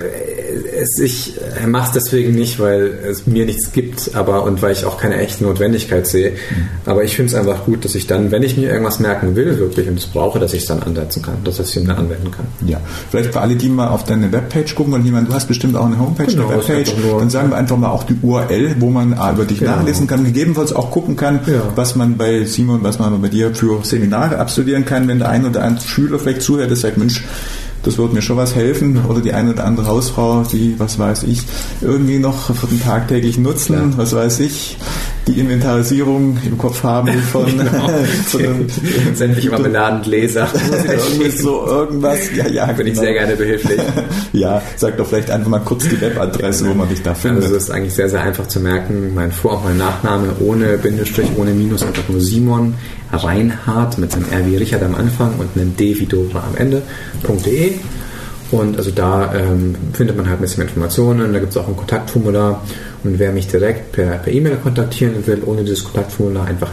ich mache es deswegen nicht, weil es mir nichts gibt, und weil ich auch keine echte Notwendigkeit sehe. Aber ich finde es einfach gut, dass ich dann, wenn ich mir irgendwas merken will, wirklich und es brauche, dass ich es dann ansetzen kann, dass ich es dann anwenden kann. Ja, vielleicht für alle, die mal auf deine Webpage gucken und jemand, du hast bestimmt auch eine Homepage, eine Webpage, dann sagen wir einfach mal auch die URL, wo man über dich nachlesen kann, gegebenenfalls auch gucken kann, was man bei Simon, was man bei dir für Seminare absolvieren kann, wenn der ein oder andere Schüler vielleicht zuhört, der sagt, Mensch, das würde mir schon was helfen, oder die eine oder andere Hausfrau, die, was weiß ich, irgendwie noch für den tagtäglichen Nutzen, was weiß ich, die Inventarisierung im Kopf haben von sämtliche Marmeladengläser. irgendwas. Ja, bin ich sehr gerne behilflich. Ja, sag doch vielleicht einfach mal kurz die Webadresse, wo man dich da findet. Also das ist eigentlich sehr, sehr einfach zu merken. Mein Vor- und mein Nachname ohne Bindestrich, ohne Minus, einfach nur Simon Reinhardt mit einem R wie Richard am Anfang und einem D wie Dora am Ende.de. Und also da findet man halt ein bisschen Informationen. Da gibt es auch ein Kontaktformular. Und wer mich direkt per E-Mail kontaktieren will, ohne dieses Kontaktformular, einfach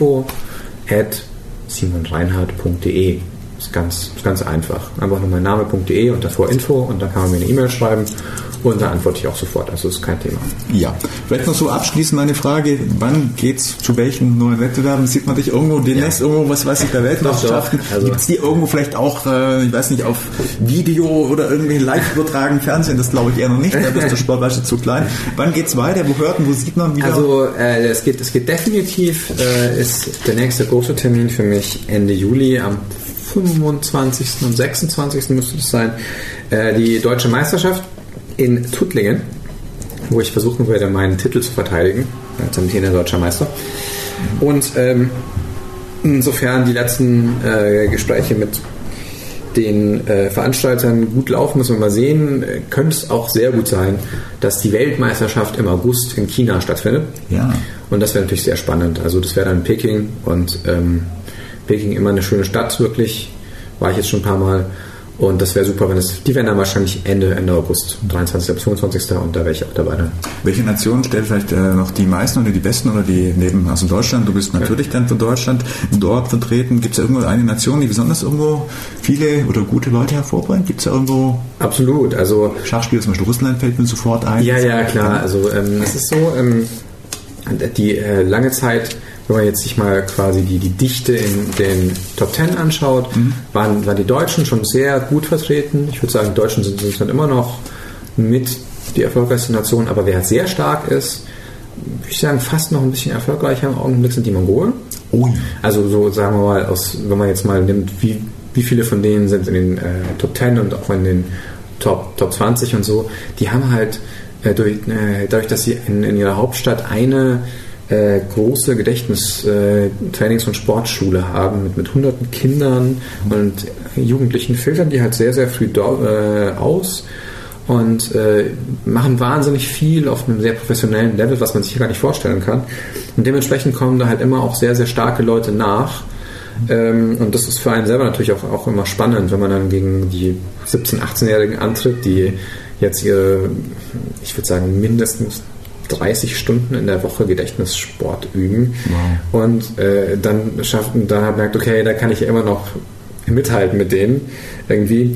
info@simonreinhardt.de. Ist ganz einfach. Einfach nur mein Name.de und davor Info und dann kann man mir eine E-Mail schreiben und dann antworte ich auch sofort. Also ist kein Thema. Ja, vielleicht noch so abschließend meine Frage, wann geht's zu welchen neuen Wettbewerben? Sieht man dich irgendwo demnächst irgendwo, was weiß ich, bei Weltmeisterschaften? Also gibt es die irgendwo vielleicht auch, ich weiß nicht, auf Video oder irgendwie live übertragen, Fernsehen? Das glaube ich eher noch nicht, da ist der Sport zu klein. Wann geht's weiter? Wo hört und wo sieht man wieder? Also es geht definitiv, ist der nächste große Termin für mich Ende Juli, am 25. und 26. müsste das sein, die Deutsche Meisterschaft in Tuttlingen, wo ich versuchen werde, meinen Titel zu verteidigen, als amtierender deutscher Meister. Und insofern die letzten Gespräche mit den Veranstaltern gut laufen, müssen wir mal sehen, könnte es auch sehr gut sein, dass die Weltmeisterschaft im August in China stattfindet. Ja. Und das wäre natürlich sehr spannend. Also das wäre dann in Peking und Peking immer eine schöne Stadt, wirklich. War ich jetzt schon ein paar Mal. Und das wäre super, die wären dann wahrscheinlich Ende August, 23. bis 25. und da wäre ich auch dabei. Dann. Welche Nationen stellt vielleicht noch die meisten oder die besten oder die also Deutschland? Du bist natürlich dann von Deutschland dort vertreten. Gibt es da irgendwo eine Nation, die besonders irgendwo viele oder gute Leute hervorbringt? Gibt es da irgendwo? Absolut. Also Schachspieler, zum Beispiel Russland fällt mir sofort ein. Ja, klar. Also es ist so, die lange Zeit, wenn man jetzt sich mal quasi die Dichte in den Top 10 anschaut, waren die Deutschen schon sehr gut vertreten. Ich würde sagen, die Deutschen sind dann immer noch mit die erfolgreichste Nation, aber wer sehr stark ist, würde ich sagen, fast noch ein bisschen erfolgreicher im Augenblick sind die Mongolen. Oh. Also so sagen wir mal, wenn man jetzt mal nimmt, wie viele von denen sind in den Top 10 und auch in den Top 20 und so, die haben halt dadurch, dass sie in ihrer Hauptstadt eine große Gedächtnistrainings- und Sportschule haben mit hunderten Kindern und Jugendlichen, filtern die halt sehr, sehr früh aus und machen wahnsinnig viel auf einem sehr professionellen Level, was man sich gar nicht vorstellen kann. Und dementsprechend kommen da halt immer auch sehr, sehr starke Leute nach. Und das ist für einen selber natürlich auch immer spannend, wenn man dann gegen die 17-, 18-Jährigen antritt, die jetzt ihre, ich würde sagen, mindestens 30 Stunden in der Woche Gedächtnissport üben. Wow. Und dann merkt, okay, da kann ich ja immer noch mithalten mit denen irgendwie.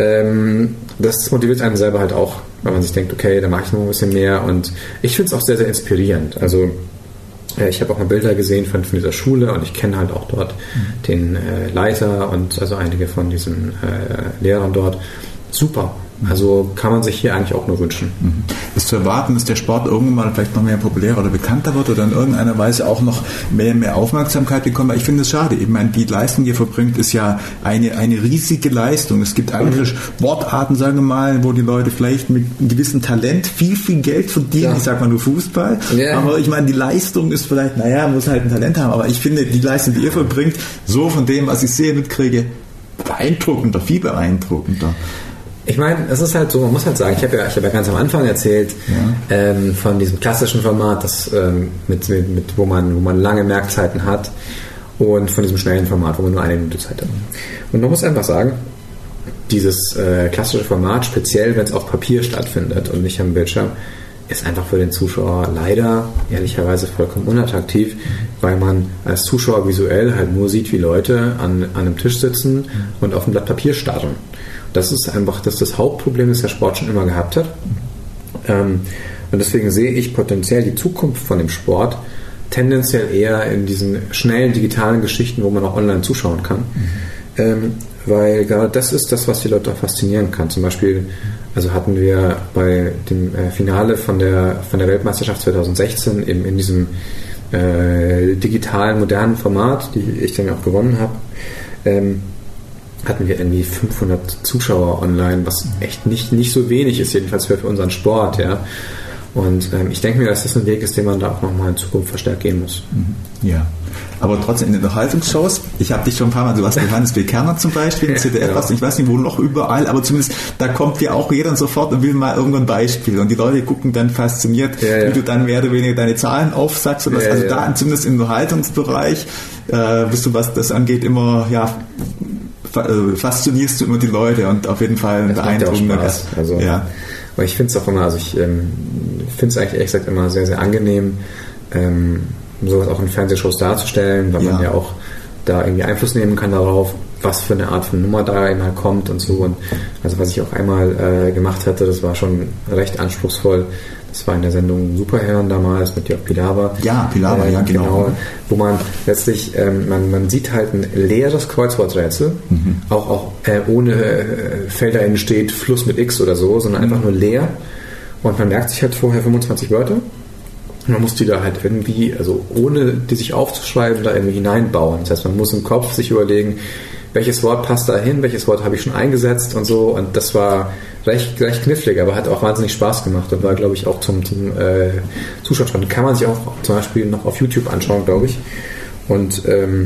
Das motiviert einen selber halt auch, weil man sich denkt, okay, da mache ich noch ein bisschen mehr. Und ich finde es auch sehr, sehr inspirierend. Also ich habe auch mal Bilder gesehen von dieser Schule und ich kenne halt auch dort den Leiter und also einige von diesen Lehrern dort. Super. Also kann man sich hier eigentlich auch nur wünschen. Ist zu erwarten, dass der Sport irgendwann mal vielleicht noch mehr populär oder bekannter wird oder in irgendeiner Weise auch noch mehr Aufmerksamkeit bekommt. Aber ich finde es schade. Ich meine, die Leistung, die ihr verbringt, ist ja eine riesige Leistung. Es gibt andere Sportarten, sagen wir mal, wo die Leute vielleicht mit einem gewissen Talent viel Geld verdienen. Ja. Ich sag mal nur Fußball. Yeah. Aber ich meine, die Leistung ist vielleicht, muss halt ein Talent haben. Aber ich finde, die Leistung, die ihr verbringt, so von dem, was ich sehe, mitkriege, beeindruckender, viel beeindruckender. Ich meine, es ist halt so, man muss halt sagen, ich habe ja ganz am Anfang erzählt von diesem klassischen Format, das wo man lange Merkzeiten hat und von diesem schnellen Format, wo man nur 1 Minute Zeit hat. Und man muss einfach sagen, dieses klassische Format, speziell wenn es auf Papier stattfindet und nicht am Bildschirm, ist einfach für den Zuschauer leider ehrlicherweise vollkommen unattraktiv, weil man als Zuschauer visuell halt nur sieht, wie Leute an einem Tisch sitzen und auf ein Blatt Papier starren. Das ist einfach das Hauptproblem, das der Sport schon immer gehabt hat. Und deswegen sehe ich potenziell die Zukunft von dem Sport tendenziell eher in diesen schnellen digitalen Geschichten, wo man auch online zuschauen kann. Weil gerade das ist das, was die Leute auch faszinieren kann. Zum Beispiel, also hatten wir bei dem Finale von der Weltmeisterschaft 2016 eben in diesem digitalen, modernen Format, die ich dann auch gewonnen habe, hatten wir irgendwie 500 Zuschauer online, was echt nicht so wenig ist, jedenfalls für unseren Sport, ja. Und ich denke mir, dass das ein Weg ist, den man da auch nochmal in Zukunft verstärkt gehen muss. Ja, aber trotzdem in den Unterhaltungsshows, ich habe dich schon ein paar Mal, du hast Johannes B. Kerner zum Beispiel, in ZDF, ja. Ich weiß nicht, wo noch überall, aber zumindest, da kommt ja auch jeder sofort und will mal irgendwann ein Beispiel und die Leute gucken dann fasziniert, wie du dann mehr oder weniger deine Zahlen aufsagst oder also da zumindest im Unterhaltungsbereich bist du, was das angeht, immer, faszinierst du immer die Leute und auf jeden Fall beeindruckender Gast. Also, aber ich finde es auch immer, also ich finde es eigentlich ehrlich gesagt immer sehr, sehr angenehm, sowas auch in Fernsehshows darzustellen, weil man ja auch da irgendwie Einfluss nehmen kann darauf, was für eine Art von Nummer da immer kommt und so. Und also was ich auch einmal gemacht hatte, das war schon recht anspruchsvoll. Das war in der Sendung Superherren damals mit Jörg Pilawa. Ja, Pilawa, genau. Wo man letztlich, man sieht halt ein leeres Kreuzworträtsel, auch ohne Felder entsteht Fluss mit X oder so, sondern einfach nur leer. Und man merkt sich halt vorher 25 Wörter. Und man muss die da halt irgendwie, also ohne die sich aufzuschreiben, da irgendwie hineinbauen. Das heißt, man muss im Kopf sich überlegen, welches Wort passt da hin, welches Wort habe ich schon eingesetzt und so. Und das war recht knifflig, aber hat auch wahnsinnig Spaß gemacht und war, glaube ich, auch zum Zuschauen spannend. Kann man sich auch zum Beispiel noch auf YouTube anschauen, glaube ich. Und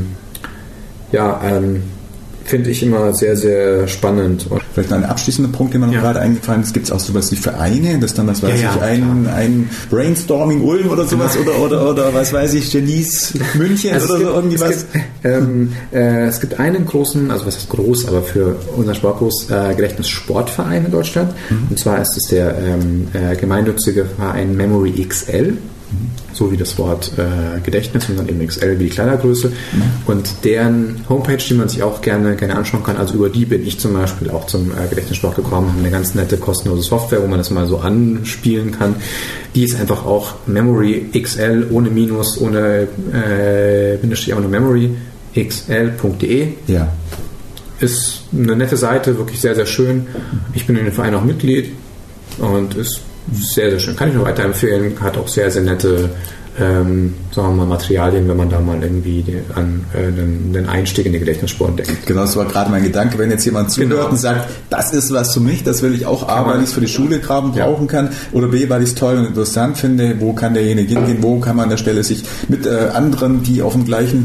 finde ich immer sehr, sehr spannend. Und vielleicht noch ein abschließender Punkt, den mir noch gerade eingefallen ist, gibt es auch sowas wie Vereine, das dann, was weiß ich, ein Brainstorming Ulm oder sowas oder was weiß ich, Genies München oder so irgendwie was? Es gibt einen großen, also was heißt groß, aber für unseren Sportkurs Gedächtnissportverein in Deutschland. Und zwar ist es der gemeinnützige Verein Memory XL. So wie das Wort Gedächtnis und dann eben XL wie die Kleidergröße. Und deren Homepage, die man sich auch gerne anschauen kann, also über die bin ich zum Beispiel auch zum Gedächtnissport gekommen, haben eine ganz nette kostenlose Software, wo man das mal so anspielen kann. Die ist einfach auch Memory XL ohne Minus, ohne Bindestrich, aber nur memoryxl.de. Ja. Ist eine nette Seite, wirklich sehr, sehr schön. Ich bin in dem Verein auch Mitglied und ist sehr, sehr schön. Kann ich nur weiterempfehlen. Hat auch sehr, sehr nette sagen wir mal, Materialien, wenn man da mal irgendwie an den Einstieg in die Gedächtnisspuren denkt. Genau, das war gerade mein Gedanke, wenn jetzt jemand zuhört und sagt, das ist was für mich, das will ich auch A, weil ich es für die Schule brauchen kann, oder B, weil ich es toll und interessant finde, wo kann derjenige hingehen, wo kann man an der Stelle sich mit anderen, die auf dem gleichen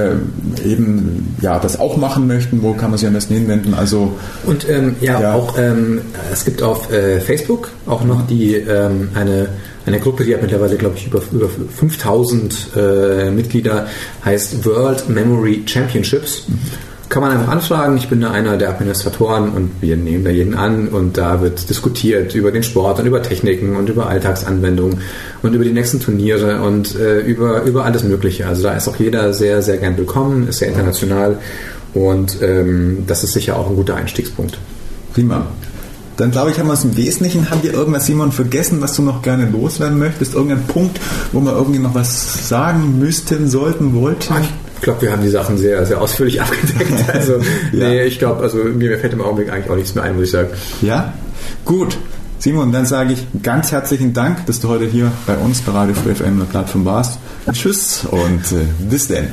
das auch machen möchten, wo kann man sich am besten hinwenden, also und es gibt auf Facebook auch noch eine Gruppe, die hat mittlerweile, glaube ich, über 5000 Mitglieder, heißt World Memory Championships. Kann man einfach anfragen. Ich bin da einer der Administratoren und wir nehmen da jeden an und da wird diskutiert über den Sport und über Techniken und über Alltagsanwendungen und über die nächsten Turniere und über alles Mögliche. Also da ist auch jeder sehr, sehr gern willkommen, ist sehr international und das ist sicher auch ein guter Einstiegspunkt. Prima. Dann glaube ich, haben wir es im Wesentlichen. Haben wir irgendwas, Simon, vergessen, was du noch gerne loswerden möchtest? Irgendein Punkt, wo wir irgendwie noch was sagen müssten, sollten, wollten? Ich glaube, wir haben die Sachen sehr, sehr ausführlich abgedeckt. Also, nee, ich glaube, mir fällt im Augenblick eigentlich auch nichts mehr ein, muss ich sagen. Ja? Gut. Simon, dann sage ich ganz herzlichen Dank, dass du heute hier bei uns bei Radio Free FM der Plattform warst. Tschüss und bis dann.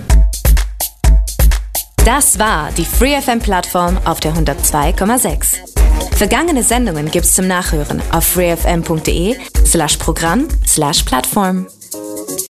Das war die Free FM Plattform auf der 102,6. Vergangene Sendungen gibt's zum Nachhören auf freefm.de/Programm/Plattform.